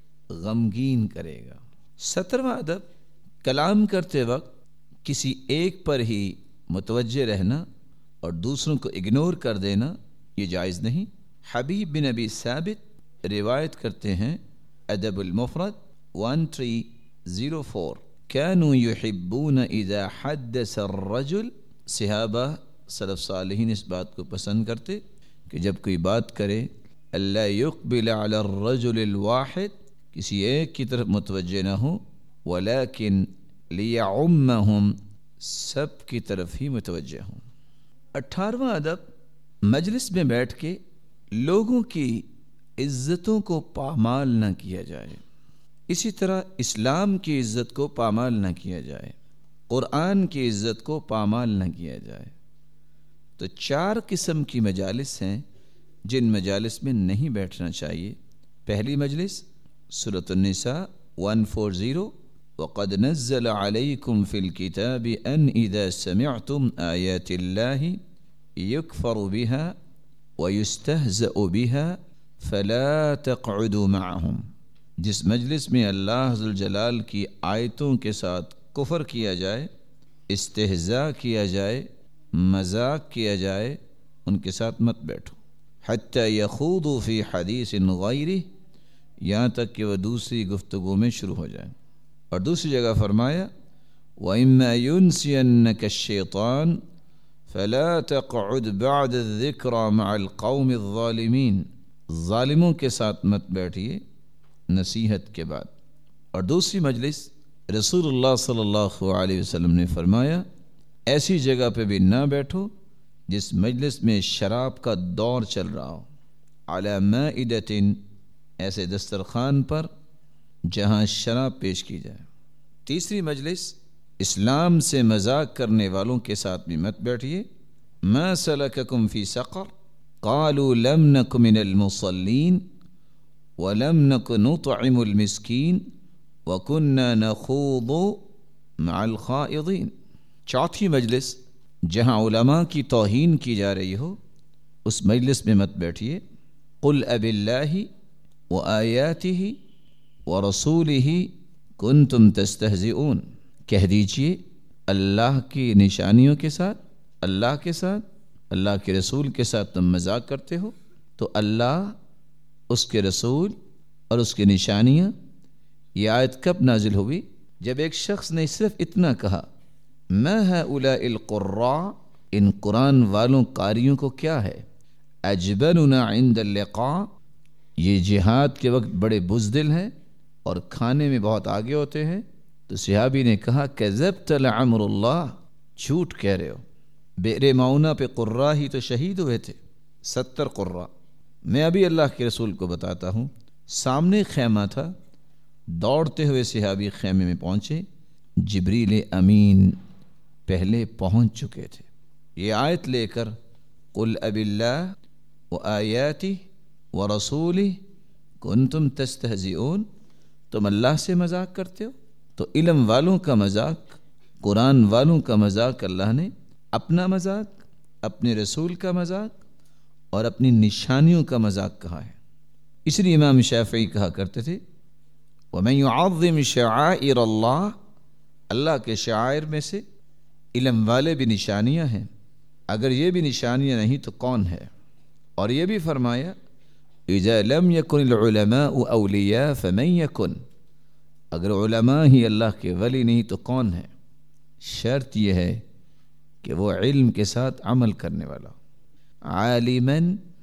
غمگین کرے گا۔ سترواں ادب کلام کرتے وقت کسی ایک پر ہی متوجہ رہنا اور دوسروں کو اگنور کر دینا یہ جائز نہیں۔ حبیب بن ابی ثابت روایت کرتے ہیں ادب المفرد تیرہ سو چار كانوا يحبون اذا حدث الرجل صحابہ سلف صالحین اس بات کو پسند کرتے کہ جب کوئی بات کرے اللہ يقبل على الرجل الواحد کسی ایک کی طرف متوجہ نہ ہو ولكن ليعمهم سب کی طرف ہی متوجہ ہوں۔ اٹھارہواں ادب مجلس میں بیٹھ کے لوگوں کی عزتوں کو پامال نہ کیا جائے، اسی طرح اسلام کی عزت کو پامال نہ کیا جائے، قرآن کی عزت کو پامال نہ کیا جائے۔ تو چار قسم کی مجالس ہیں جن مجالس میں نہیں بیٹھنا چاہیے۔ پہلی مجلس سورۃ النساء ایک سو چالیس وَقَدْ نَزَّلَ عَلَيْكُمْ فِي الْكِتَابِ أَنْ إِذَا سَمِعْتُمْ آيَاتِ اللَّهِ يُكْفَرُ بِهَا وَيُسْتَهْزَأُ بِهَا فَلَا تَقْعُدُوا مَعَهُمْ جس مجلس میں اللہ ذوالجلال کی آیتوں کے ساتھ کفر کیا جائے، استہزاء کیا جائے، مذاق کیا جائے، ان کے ساتھ مت بیٹھو۔ حتی یخوضوا فی حدیث غیرہ یہاں تک کہ وہ دوسری گفتگو میں شروع ہو جائیں۔ اور دوسری جگہ فرمایا وَإِمَّا يُنْسِيَنَّكَ الشَّيْطَانُ فَلَا تَقْعُدْ بَعْدَ الذِّكْرَى مَعَ الْقَوْمِ الظَّالِمِينَ ظالموں کے ساتھ مت بیٹھیے نصیحت کے بعد۔ اور دوسری مجلس رسول اللہ صلی اللہ علیہ وسلم نے فرمایا ایسی جگہ پہ بھی نہ بیٹھو جس مجلس میں شراب کا دور چل رہا ہو، علی مائدۃ ایسے دسترخوان پر جہاں شراب پیش کی جائے۔ تیسری مجلس اسلام سے مذاق کرنے والوں کے ساتھ بھی مت بیٹھیے۔ ما سلککم فی سقر قالوا لم نک من المصلین ولم نک نطعم المسکین وکننا نخوض مع الخائضین۔ چوتھی مجلس جہاں علماء کی توہین کی جا رہی ہو اس مجلس میں مت بیٹھیے۔ قل اب اللہ وآیاتہ ورسولہ کنتم تستہزئون کہہ دیجئے اللہ کی نشانیوں کے ساتھ، اللہ کے ساتھ، اللہ کے رسول کے ساتھ تم مذاق کرتے ہو۔ تو اللہ، اس کے رسول اور اس کی نشانیاں، یہ آیت کب نازل ہوئی؟ جب ایک شخص نے صرف اتنا کہا ما ہؤلاء القراء ان قرآن والوں قاریوں کو کیا ہے، اجبننا عند اللقاء یہ جہاد کے وقت بڑے بزدل ہیں اور کھانے میں بہت آگے ہوتے ہیں۔ تو صحابی نے کہا کذبت لعمر اللہ جھوٹ کہہ رہے ہو، بئر معونہ پہ قراء ہی تو شہید ہوئے تھے، ستر قراء۔ میں ابھی اللہ کے رسول کو بتاتا ہوں، سامنے خیمہ تھا، دوڑتے ہوئے صحابی خیمے میں پہنچے، جبریل امین پہلے پہنچ چکے تھے۔ یہ آیت لے کر قل اب اللہ وآیاتہ ورسولہ کنتم تستہزئون تم اللہ سے مذاق کرتے ہو۔ تو علم والوں کا مذاق، قرآن والوں کا مذاق اللہ نے اپنا مذاق، اپنے رسول کا مذاق اور اپنی نشانیوں کا مذاق کہا ہے۔ اس لیے امام شافعی کہا کرتے تھے وَمَن يُعَظِّمْ شَعَائِرَ اللَّهِ اللہ کے شعائر میں سے علم والے بھی نشانیاں ہیں، اگر یہ بھی نشانیاں نہیں تو کون ہے؟ اور یہ بھی فرمایا اذا لم يكن العلماء اولیاء فمن يكن اگر علماء ہی اللہ کے ولی نہیں تو کون ہے؟ شرط یہ ہے کہ وہ علم کے ساتھ عمل کرنے والا، عالما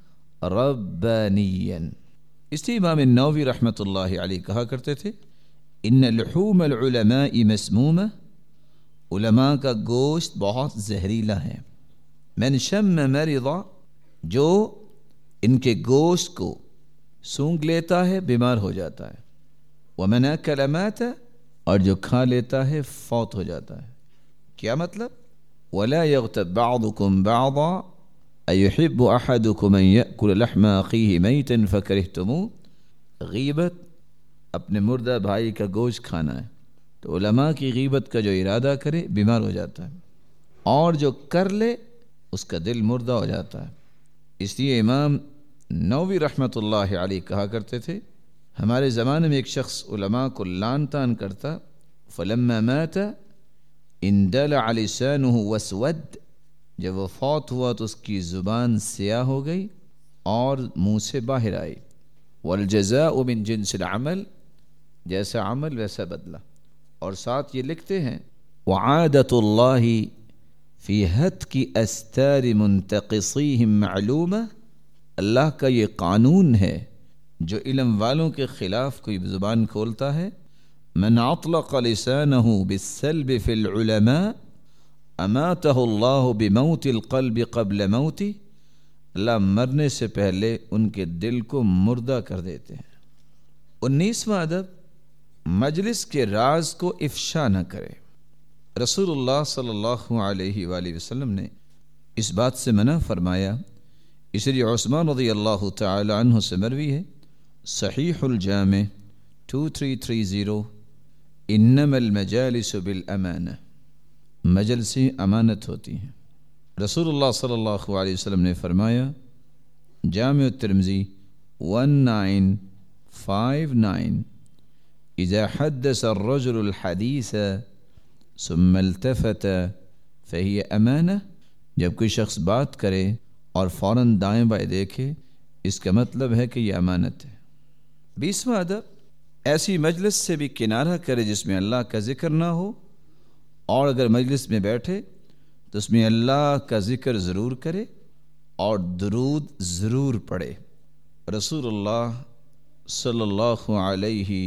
ربانیا۔ اس لیے امام النووی رحمۃ اللہ علیہ کہا کرتے تھے ان لحوم العلماء مسمومہ علماء کا گوشت بہت زہریلا ہے۔ من شم مرضا جو ان کے گوشت کو سونگھ لیتا ہے بیمار ہو جاتا ہے، ومن اکل مات اور جو کھا لیتا ہے فوت ہو جاتا ہے۔ کیا مطلب؟ ولا یغتب بعضکم بعضا ایحب احدکم ان یأکل لحم اخیہ میتا فکرہتموہ، غیبت اپنے مردہ بھائی کا گوشت کھانا ہے، تو علماء کی غیبت کا جو ارادہ کرے بیمار ہو جاتا ہے، اور جو کر لے اس کا دل مردہ ہو جاتا ہے۔ اس لیے امام نووی رحمۃ اللہ علیہ کہا کرتے تھے، ہمارے زمانے میں ایک شخص علماء کو لان تان کرتا، فلما مات اندلع لسانہ واسود، جب وہ فوت ہوا تو اس کی زبان سیاہ ہو گئی اور منہ سے باہر آئی۔ والجزاء من جنس العمل، جیسا عمل ویسا بدلہ۔ اور ساتھ یہ لکھتے ہیں وعادت اللہ فی ہتک استار منتقصیہم معلومہ، اللہ کا یہ قانون ہے جو علم والوں کے خلاف کوئی زبان کھولتا ہے، من اطلق لسانہ بالسلب فی العلماء اماتہ اللہ بموت القلب قبل موتی، اللہ مرنے سے پہلے ان کے دل کو مردہ کر دیتے ہیں۔ انیسواں ادب، مجلس کے راز کو افشا نہ کرے۔ رسول اللہ صلی اللہ علیہ وآلہ وسلم نے اس بات سے منع فرمایا، اس لیے عثمان رضی اللہ تعالی عنہ سے مروی ہے، صحیح الجامع دو تین تین صفر، انما المجالس بالامانہ، مجلسیں امانت ہوتی ہیں۔ رسول اللہ صلی اللہ علیہ وسلم نے فرمایا، جامع الترمذی انیس سو پچاس، اذا حدث الرجل الحدیث ثم التفت فہی امانہ، جب کوئی شخص بات کرے اور فوراً دائیں بائیں دیکھے، اس کا مطلب ہے کہ یہ امانت ہے۔ بیسواں ادب، ایسی مجلس سے بھی کنارہ کرے جس میں اللہ کا ذکر نہ ہو، اور اگر مجلس میں بیٹھے تو اس میں اللہ کا ذکر ضرور کرے اور درود ضرور پڑھے۔ رسول اللہ صلی اللہ علیہ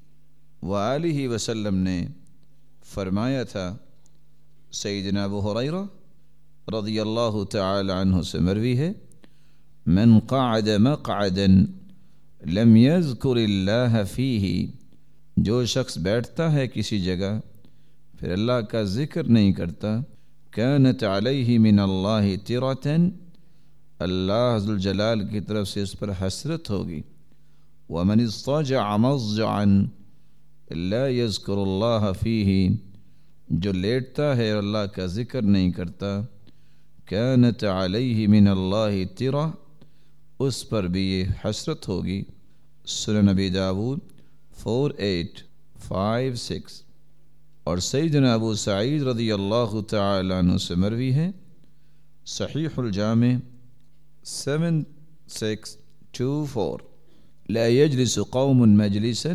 وآلہ وسلم نے فرمایا تھا، سیدنا ابو ہریرہ رضی اللہ تعالی عنہ سے مروی ہے، من قعد مقعدا لم یذکر اللہ فیہ، جو شخص بیٹھتا ہے کسی جگہ پھر اللہ کا ذکر نہیں کرتا، کانت علیہ من اللہ ترۃ، اللہ ذوالجلال کی طرف سے اس پر حسرت ہوگی۔ ومن اضطجع مضجعا لا یذکر اللہ فیہ، جو لیٹتا ہے اور اللہ کا ذکر نہیں کرتا، کانت علیہ من اللہ ترۃ، اس پر بھی یہ حسرت ہوگی۔ سنن نبی داود فور ایٹ فائیو سکس۔ اور سیدنا ابو سعید رضی اللہ تعالی عنہ سے مروی ہے، صحیح الجامع سیون سکس ٹو فور، لا یجلس قوم مجلسا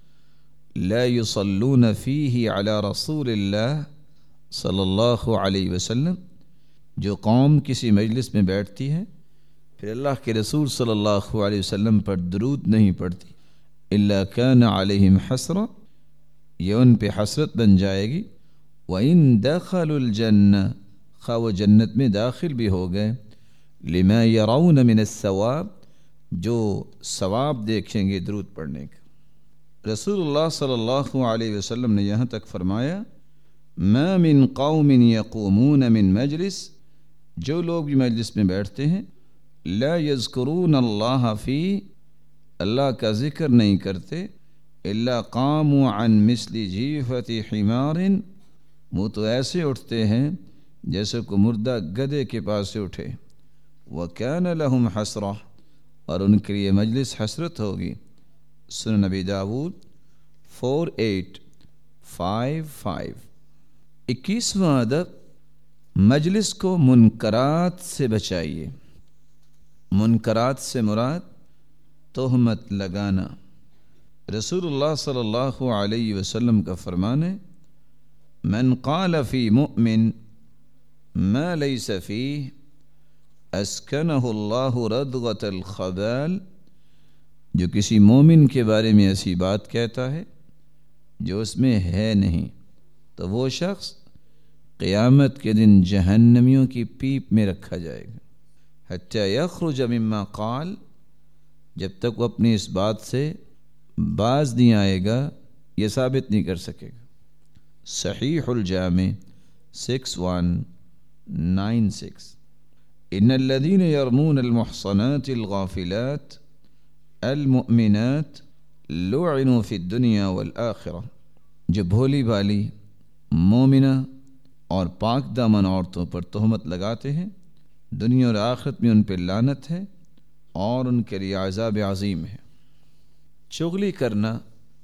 لا یصلون فیہ علی رسول اللہ صلی اللہ علیہ وسلم، جو قوم کسی مجلس میں بیٹھتی ہے پھر اللہ کے رسول صلی اللہ علیہ وسلم پر درود نہیں پڑھتی، الا کان علیہم حسرہ، یہ ان پہ حسرت بن جائے گی۔ وَإِن دَخَلُوا الْجَنَّةَ، خواہ وہ جنت میں داخل بھی ہو گئے، لِمَا يَرَوْنَ مِنَ الثَّوَابِ، جو ثواب دیکھیں گے درود پڑھنے کا۔ رسول اللہ صلی اللہ علیہ وسلم نے یہاں تک فرمایا، مَا مِن قَوْمٍ يَقُومُونَ مِن مجلس، جو لوگ بھی مجلس میں بیٹھتے ہیں، لا یذکرون اللہ فی، اللہ کا ذکر نہیں کرتے، الا قاموا عن مثل جیفۃ حمار، وہ تو ایسے اٹھتے ہیں جیسے کو مردہ گدھے کے پاس سے اٹھے۔ وکان لہم حسرہ، اور ان کے لیے مجلس حسرت ہوگی۔ سنن نبی داود فور ایٹ فائیو فائیو۔ اکیسواں ادب، مجلس کو منکرات سے بچائیے۔ منکرات سے مراد تہمت لگانا۔ رسول اللہ صلی اللہ علیہ وسلم کا فرمان ہے، من قال فی مؤمن ما لیس فیہ اسکنہ اللہ ردغۃ الخبال، جو کسی مومن کے بارے میں ایسی بات کہتا ہے جو اس میں ہے نہیں، تو وہ شخص قیامت کے دن جہنمیوں کی پیپ میں رکھا جائے گا، حتی یخرج مما قال، جب تک وہ اپنی اس بات سے باز نہیں آئے گا، یہ ثابت نہیں کر سکے گا۔ صحیح الجامع سکس ون نائن سکس۔ ان الذين يرمون المحصنات الغافلات المؤمنات لعنوا في الدنيا والآخرة، جو بھولی بالی مومنہ اور پاک دامن عورتوں پر تہمت لگاتے ہیں، دنیا اور آخرت میں ان پہ لعنت ہے اور ان کے لیے عذاب عظیم ہے۔ چغلی کرنا،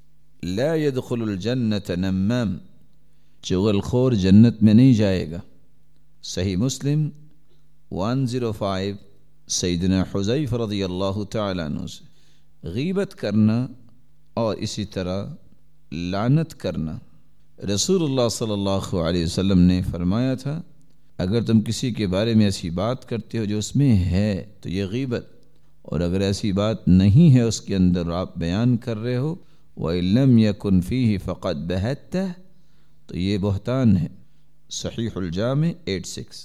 لا يدخل الجنت نمام، چغل خور جنت میں نہیں جائے گا۔ صحیح مسلم ایک سو پانچ سیدنا حذیفہ رضی اللہ تعالیٰ عنہ سے غیبت کرنا اور اسی طرح لعنت کرنا۔ رسول اللہ صلی اللہ علیہ وسلم نے فرمایا تھا، اگر تم کسی کے بارے میں ایسی بات کرتے ہو جو اس میں ہے تو یہ غیبت، اور اگر ایسی بات نہیں ہے اس کے اندر آپ بیان کر رہے ہو، وَإِن لَمْ يَكُنْ فِيهِ فَقَدْ بَهَتَّهُ، تو یہ بہتان ہے۔ صحیح الجامع آٹھ سکس۔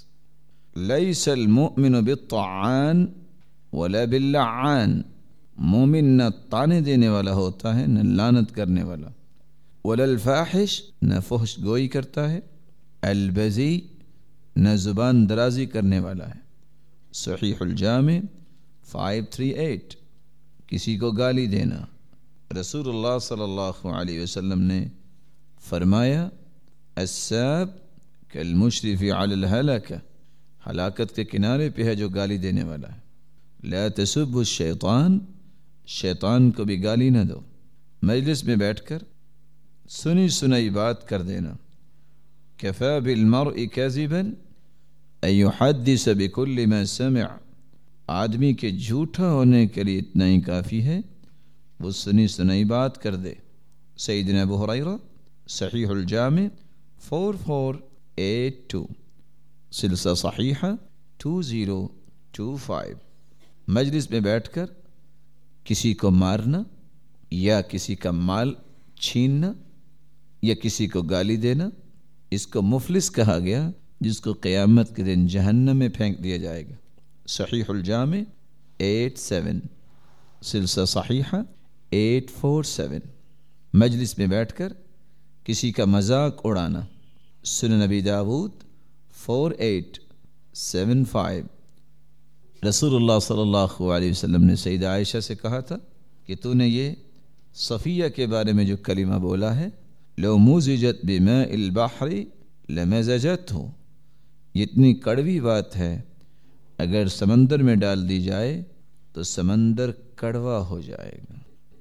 لیس المؤمن بالطعان ولا باللعان، مومن نہ طانے دینے والا ہوتا ہے نہ لعنت کرنے والا، ولا الفاحش، نہ فحش گوئی کرتا ہے، البذی، نہ زبان درازی کرنے والا ہے۔ صحیح الجامع پانچ سو اڑتالیس۔ کسی کو گالی دینا، رسول اللہ صلی اللہ علیہ وسلم نے فرمایا، الساب کالمشرف علی الہلکہ، ہلاکت کے کنارے پہ ہے جو گالی دینے والا ہے۔ لا تسبوا الشیطان، شیطان کو بھی گالی نہ دو۔ مجلس میں بیٹھ کر سنی سنائی بات کر دینا۔ کفى بالمرء کذبا ان یحدث بکل ما سمع، آدمی کے جھوٹا ہونے کے لیے اتنا ہی کافی ہے وہ سنی سنائی بات کر دے۔ سیدنا ابو ہریرہ، صحیح الجامع فور فور ایٹ ٹو، سلسلہ صحیحہ ٹو زیرو ٹو فائیو۔ مجلس میں بیٹھ کر کسی کو مارنا یا کسی کا مال چھیننا یا کسی کو گالی دینا، اس کو مفلس کہا گیا، جس کو قیامت کے دن جہنم میں پھینک دیا جائے گا۔ صحیح الجامع ایٹ سیون، سلسلہ صحیحہ ایٹ فور سیون۔ مجلس میں بیٹھ کر کسی کا مذاق اڑانا، سنن نبی داود فور ایٹ سیون فائیو۔ رسول اللہ صلی اللہ علیہ وسلم نے سیدہ عائشہ سے کہا تھا کہ تو نے یہ صفیہ کے بارے میں جو کلمہ بولا ہے، لو مزجت بماء البحر لمزجتہ، یہ اتنی کڑوی بات ہے، اگر سمندر میں ڈال دی جائے تو سمندر کڑوا ہو جائے گا۔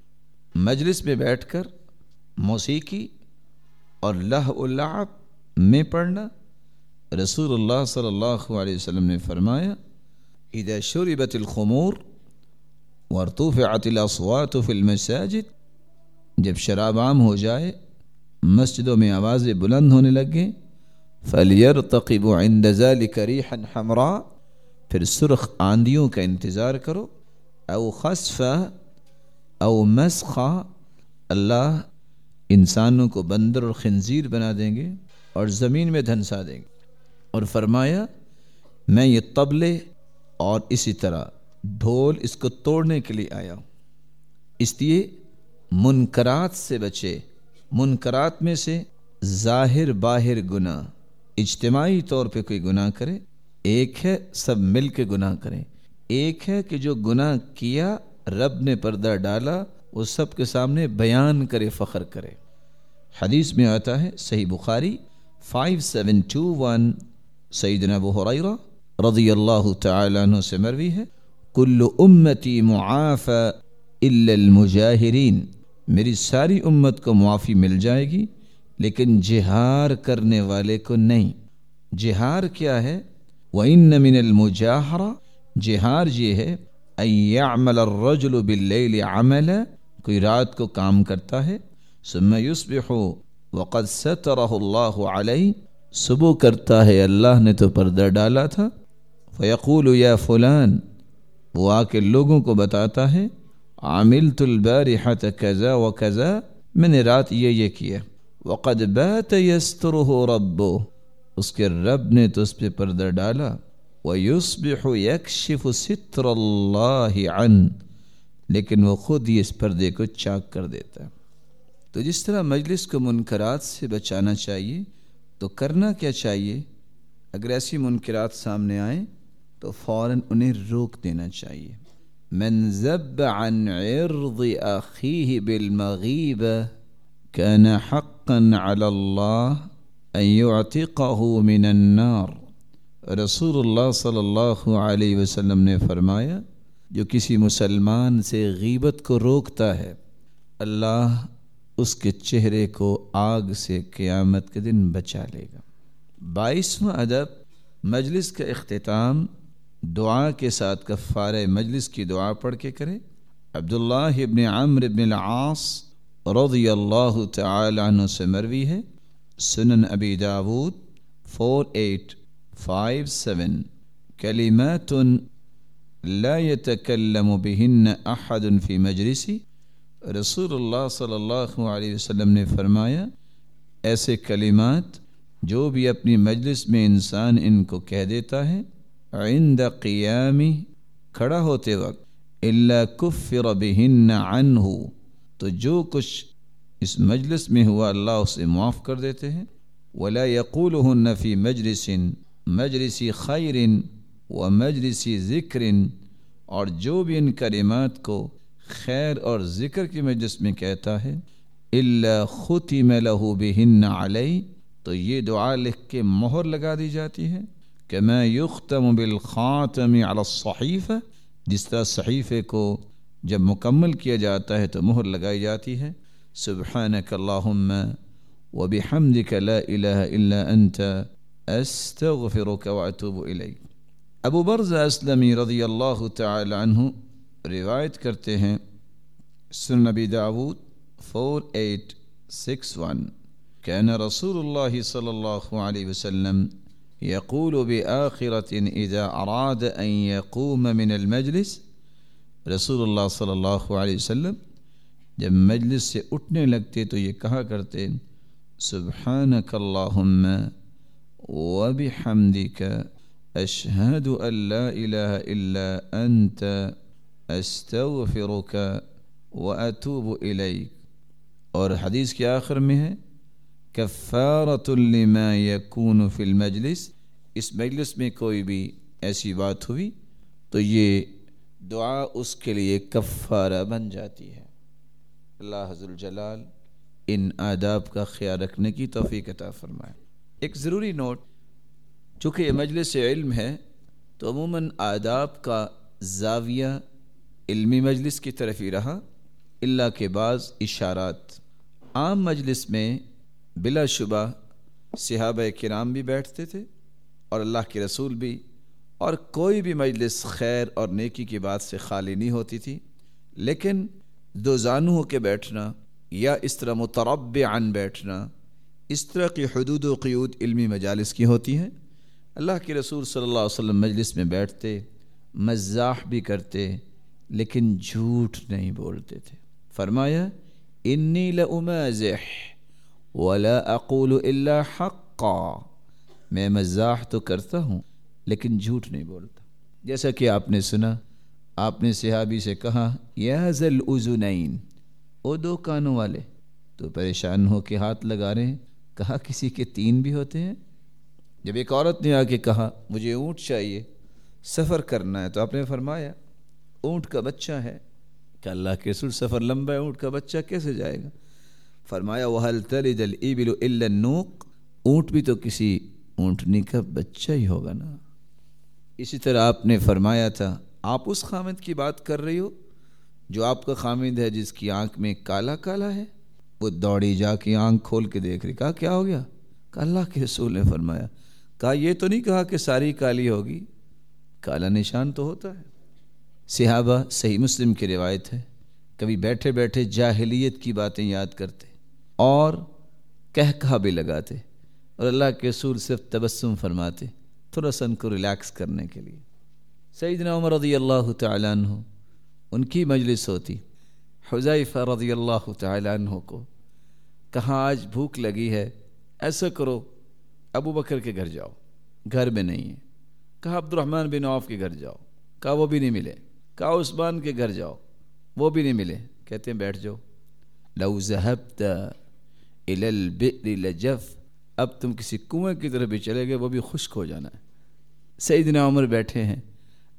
مجلس میں بیٹھ کر موسیقی اور لہو و لعب میں پڑھنا، رسول اللہ صلی اللہ علیہ وسلم نے فرمایا، اذا شربت الخمور وارتفعت الاصوات فی المساجد، جب شراب عام ہو جائے، مسجدوں میں آوازیں بلند ہونے لگیں، فلیرتقب عند ذلک ریحا حمراء، پھر سرخ آندھیوں کا انتظار کرو، او خسفا او مسخا، اللہ انسانوں کو بندر اور خنزیر بنا دیں گے اور زمین میں دھنسا دیں گے۔ اور فرمایا، میں یہ طبلے اور اسی طرح ڈھول اس کو توڑنے کے لیے آیا ہوں، اس لیے منکرات سے بچے۔ منکرات میں سے ظاہر باہر گناہ، اجتماعی طور پہ کوئی گناہ کرے، ایک ہے سب مل کے گناہ کریں، ایک ہے کہ جو گناہ کیا رب نے پردہ ڈالا وہ سب کے سامنے بیان کرے، فخر کرے۔ حدیث میں آتا ہے، صحیح بخاری پانچ سیون ٹو ون، سیدنا ابو ہریرہ رضی اللہ تعالی عنہ سے مروی ہے، کل امتی معافی الا المجاہرین، میری ساری امت کو معافی مل جائے گی لیکن جہار کرنے والے کو نہیں۔ جہار کیا ہے؟ وَإِنَّ مِنَ الْمُجَاهَرَةِ، جہار یہ ہے، أَن يَعْمَلَ الرَّجُلُ بِاللَّيْلِ عَمَلًا، کوئی رات کو کام کرتا ہے، ثُمَّ يُصْبِحُ وَقَدْ سَتَرَهُ اللَّهُ عَلَيْهِ، صبح کرتا ہے اللہ نے تو پردہ ڈالا تھا، فَيَقُولُ يَا فُلَان، وہ آ کے لوگوں کو بتاتا ہے، عَمِلْتُ الْبَارِحَةَ كَذَا وَكَذَا، میں نے رات یہ یہ کیا، وَقَدْ بَاتَ يَسْتُرُهُ رَبُّهُ، اس کے رب نے تو اس پہ پردہ ڈالا، وَيُصْبِحُ يَكْشِفُ سِتْرَ اللَّهِ عَنْهُ، لیکن وہ خود ہی اس پردے کو چاک کر دیتا ہے۔ تو جس طرح مجلس کو منکرات سے بچانا چاہیے، تو کرنا کیا چاہیے؟ اگر ایسی منکرات سامنے آئیں تو فوراً انہیں روک دینا چاہیے. من ذب عن عرض اخیہ بالمغیبہ کان حقا علی اللہ ان یعتقہ من النار. رسول اللہ صلی اللہ علیہ وسلم نے فرمایا جو کسی مسلمان سے غیبت کو روکتا ہے اللہ اس کے چہرے کو آگ سے قیامت کے دن بچا لے گا. بائیسواں ادب مجلس کا اختتام دعا کے ساتھ کفارہ مجلس کی دعا پڑھ کے کرے. عبداللہ ابن عمرو بن العاص رضی اللہ تعالی عنہ سے مروی ہے، سنن ابی داود فور ایٹ فائیو سیون، کلمات لا يتكلم بهن احد فی مجلسی. رسول اللہ صلی اللہ علیہ وسلم نے فرمایا ایسے کلمات جو بھی اپنی مجلس میں انسان ان کو کہہ دیتا ہے عند قیامی کھڑا ہوتے وقت الا کفر بہن عنہ تو جو کچھ اس مجلس میں ہوا اللہ اسے معاف کر دیتے ہیں. ولا یقولہن فی مجلس مجلس خیر و مجلس ذکر اور جو بھی ان کلمات کو خیر اور ذکر کی مجلس میں کہتا ہے الا ختم لہ بہن علی تو یہ دعا لکھ کے مہر لگا دی جاتی ہے. کما یختم بالخاتم علی الصحیفہ جس طرح صحیفے کو جب مکمل کیا جاتا ہے تو مہر لگائی جاتی ہے. سبحانک اللہم وبحمدک لا الہ الا انت استغفرک واتوب الیک. ابو برزہ اسلمی رضی اللہ تعالی عنہ روایت کرتے ہیں سنن ابی داود فور ایٹ سکس ون، كان رسول اللہ صلی اللہ علیہ وسلم يقول بآخرة اذا اراد ان يقوم من المجلس. رسول اللہ صلی اللہ علیہ وسلم جب مجلس سے اٹھنے لگتے تو یہ کہا کرتے سبحانک اللہم وبحمدک اشہد ان لا الہ الا انت استغفرک واتوب الیک. اور حدیث کے آخر میں ہے کفارۃ لما یکون فی المجلس، اس مجلس میں کوئی بھی ایسی بات ہوئی تو یہ دعا اس کے لیے کفارہ بن جاتی ہے. اللہ عز الجلال ان آداب کا خیال رکھنے کی توفیق عطا فرمائے. ایک ضروری نوٹ، چونکہ یہ مجلس علم ہے تو عموماً آداب کا زاویہ علمی مجلس کی طرف ہی رہا الا کے بعض اشارات. عام مجلس میں بلا شبہ صحابہ کرام بھی بیٹھتے تھے اور اللہ کے رسول بھی، اور کوئی بھی مجلس خیر اور نیکی کی بات سے خالی نہیں ہوتی تھی. لیکن دو زانو ہو کے بیٹھنا یا اس طرح متربعاً بیٹھنا، اس طرح کی حدود و قیود علمی مجالس کی ہوتی ہیں. اللہ کے رسول صلی اللہ علیہ وسلم مجلس میں بیٹھتے، مزاح بھی کرتے لیکن جھوٹ نہیں بولتے تھے. فرمایا انی لامازح ولا اقول الا حقا، میں مزاح تو کرتا ہوں لیکن جھوٹ نہیں بولتا. جیسا کہ آپ نے سنا، آپ نے صحابی سے کہا یا ذل اذنین، او دو کانوں والے، تو پریشان ہو کے ہاتھ لگا رہے ہیں. کہا کسی کے تین بھی ہوتے ہیں. جب ایک عورت نے آ کے کہا مجھے اونٹ چاہیے، سفر کرنا ہے، تو آپ نے فرمایا اونٹ کا بچہ ہے. کہ اللہ کے رسول سفر لمبا ہے، اونٹ کا بچہ کیسے جائے گا؟ فرمایا وَهَلْ تَلِدَ الْإِبِلُ إِلَّا النُّوق، اونٹ بھی تو کسی اونٹنی کا بچہ ہی ہوگا نا. اسی طرح آپ نے فرمایا تھا آپ اس خامد کی بات کر رہی ہو جو آپ کا خامد ہے جس کی آنکھ میں کالا کالا ہے. وہ دوڑی جا کے آنکھ کھول کے دیکھ رہی. کہا کیا ہو گیا؟ کہا اللہ کے رسول نے فرمایا. کہا یہ تو نہیں کہا کہ ساری کالی ہوگی، کالا نشان تو ہوتا ہے. صحابہ، صحیح مسلم کی روایت ہے، کبھی بیٹھے بیٹھے جاہلیت کی باتیں یاد کرتے اور کہہ کہا بھی لگاتے، اور اللہ کے رسول صرف تبسم فرماتے تھوڑا سا ان کو ریلیکس کرنے کے لیے. سیدنا عمر رضی اللہ تعالیٰ عنہ ان کی مجلس ہوتی. حذیفہ رضی اللہ تعالیٰ عنہ کو کہاں آج بھوک لگی ہے، ایسا کرو ابو بکر کے گھر جاؤ، گھر میں نہیں ہے. کہا عبد الرحمن بن عوف کے گھر جاؤ، کہا وہ بھی نہیں ملے. کہا عثمان کے گھر جاؤ، وہ بھی نہیں ملے. کہتے ہیں بیٹھ جاؤ. لو ذهبت الى البئر لجف، اب تم کسی کنویں کی طرف بھی چلے گئے وہ بھی خشک ہو جانا ہے. سیدنا عمر بیٹھے ہیں،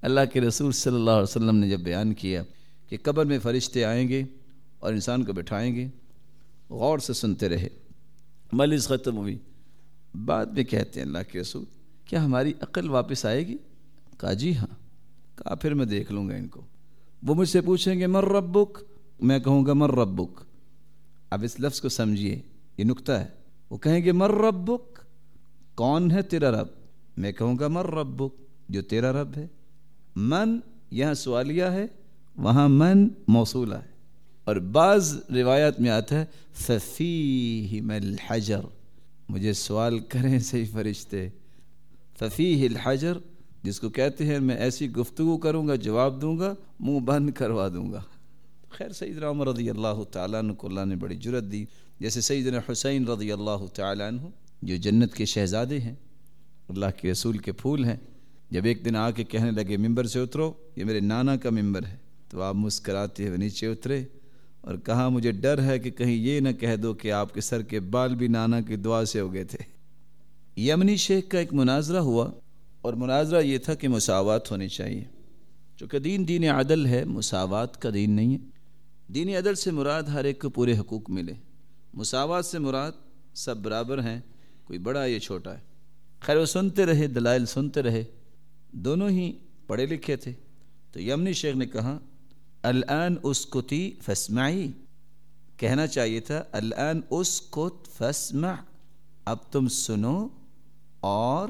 اللہ کے رسول صلی اللہ علیہ وسلم نے جب بیان کیا کہ قبر میں فرشتے آئیں گے اور انسان کو بٹھائیں گے، غور سے سنتے رہے، مجلس ختم ہوئی، بعد میں کہتے ہیں اللہ کے رسول کیا ہماری عقل واپس آئے گی؟ کہا جی ہاں۔ کہا پھر میں دیکھ لوں گا ان کو۔ وہ مجھ سے پوچھیں گے من ربک، میں کہوں گا من ربک۔ اب اس لفظ کو سمجھیے، یہ نکتہ ہے۔ وہ کہیں گے من ربک، کون ہے تیرا رب؟ میں کہوں گا من ربک، جو تیرا رب ہے۔ من یہاں سوالیہ ہے، وہاں من موصولہ ہے، اور بعض روایات میں آتا ہے ففیہم الحجر، مجھے سوال کریں صحیح فرشتے، ففیہ الحجر، جس کو کہتے ہیں میں ایسی گفتگو کروں گا، جواب دوں گا، منہ بند کروا دوں گا۔ خیر سیدنا عمر رضی اللہ تعالیٰ عنہ کو اللہ نے بڑی جرت دی، جیسے سیدنا حسین رضی اللہ تعالیٰ عنہ جو جنت کے شہزادے ہیں، اللہ کے رسول کے پھول ہیں، جب ایک دن آ کے کہنے لگے ممبر سے اترو، یہ میرے نانا کا ممبر ہے، تو آپ مسکراتے ہوئے نیچے اترے اور کہا مجھے ڈر ہے کہ کہیں یہ نہ کہہ دو کہ آپ کے سر کے بال بھی نانا کی دعا سے ہو گئے تھے۔ یمنی شیخ کا ایک مناظرہ ہوا، اور مناظرہ یہ تھا کہ مساوات ہونی چاہیے، چونکہ دین دین عدل ہے، مساوات کا دین نہیں ہے۔ دین عدل سے مراد ہر ایک کو پورے حقوق ملے، مساوات سے مراد سب برابر ہیں، کوئی بڑا یا چھوٹا ہے۔ خیر وہ سنتے رہے، دلائل سنتے رہے، دونوں ہی پڑھے لکھے تھے۔ تو یمنی شیخ نے کہا الان اسکتی فاسمعی، کہنا چاہیے تھا الان اسکت فاسمع، اب تم سنو اور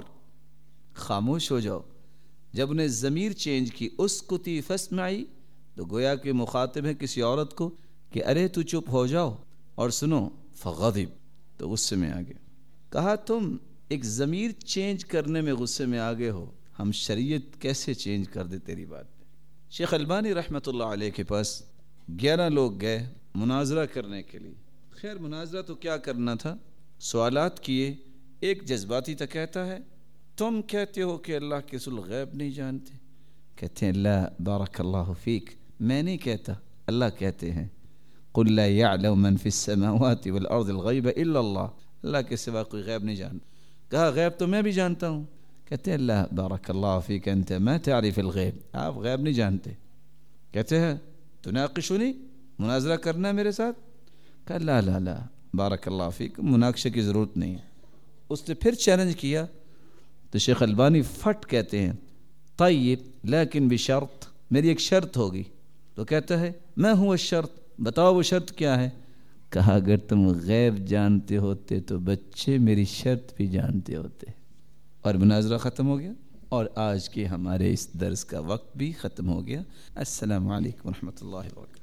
خاموش ہو جاؤ۔ جب انہیں ضمیر چینج کی اسکتی فاسمعی، تو گویا کہ مخاطب ہے کسی عورت کو کہ ارے تو چپ ہو جاؤ اور سنو، فغضب، تو غصے میں آگے۔ کہا تم ایک ضمیر چینج کرنے میں غصے میں آگے ہو، ہم شریعت کیسے چینج کر دے تیری بات پہ؟ شیخ البانی رحمۃ اللہ علیہ کے پاس گیارہ لوگ گئے مناظرہ کرنے کے لیے۔ خیر مناظرہ تو کیا کرنا تھا، سوالات کیے۔ ایک جذباتی تھا، کہتا ہے تم کہتے ہو کہ اللہ کے رسول غیب نہیں جانتے؟ کہتے ہیں لا بارک اللہ فیک، میں نہیں کہتا، اللہ کہتے ہیں قل لا يعلم من في السماوات والارض الغیب الا اللہ، اللہ کے سوا کوئی غیب نہیں جانتا۔ کہا غیب تو میں بھی جانتا ہوں۔ کہتے ہیں لا بارک اللہ فیک انت ما تعرف الغیب، آپ غیب نہیں جانتے۔ کہتے ہیں تناقشنی، مناظرہ کرنا ہے میرے ساتھ؟ کہا لا لا لا بارک اللہ فیک، مناقشے کی ضرورت نہیں ہے۔ اس نے پھر چیلنج کیا، تو شیخ البانی فٹ کہتے ہیں طیب لیکن بشرط، میری ایک شرط ہوگی۔ تو کہتا ہے میں ہوں الشرط، بتاؤ وہ شرط کیا ہے؟ کہا اگر تم غیب جانتے ہوتے تو بچے میری شرط بھی جانتے ہوتے۔ اور مناظرہ ختم ہو گیا، اور آج کے ہمارے اس درس کا وقت بھی ختم ہو گیا۔ السلام علیکم ورحمۃ اللہ وبرکاتہ۔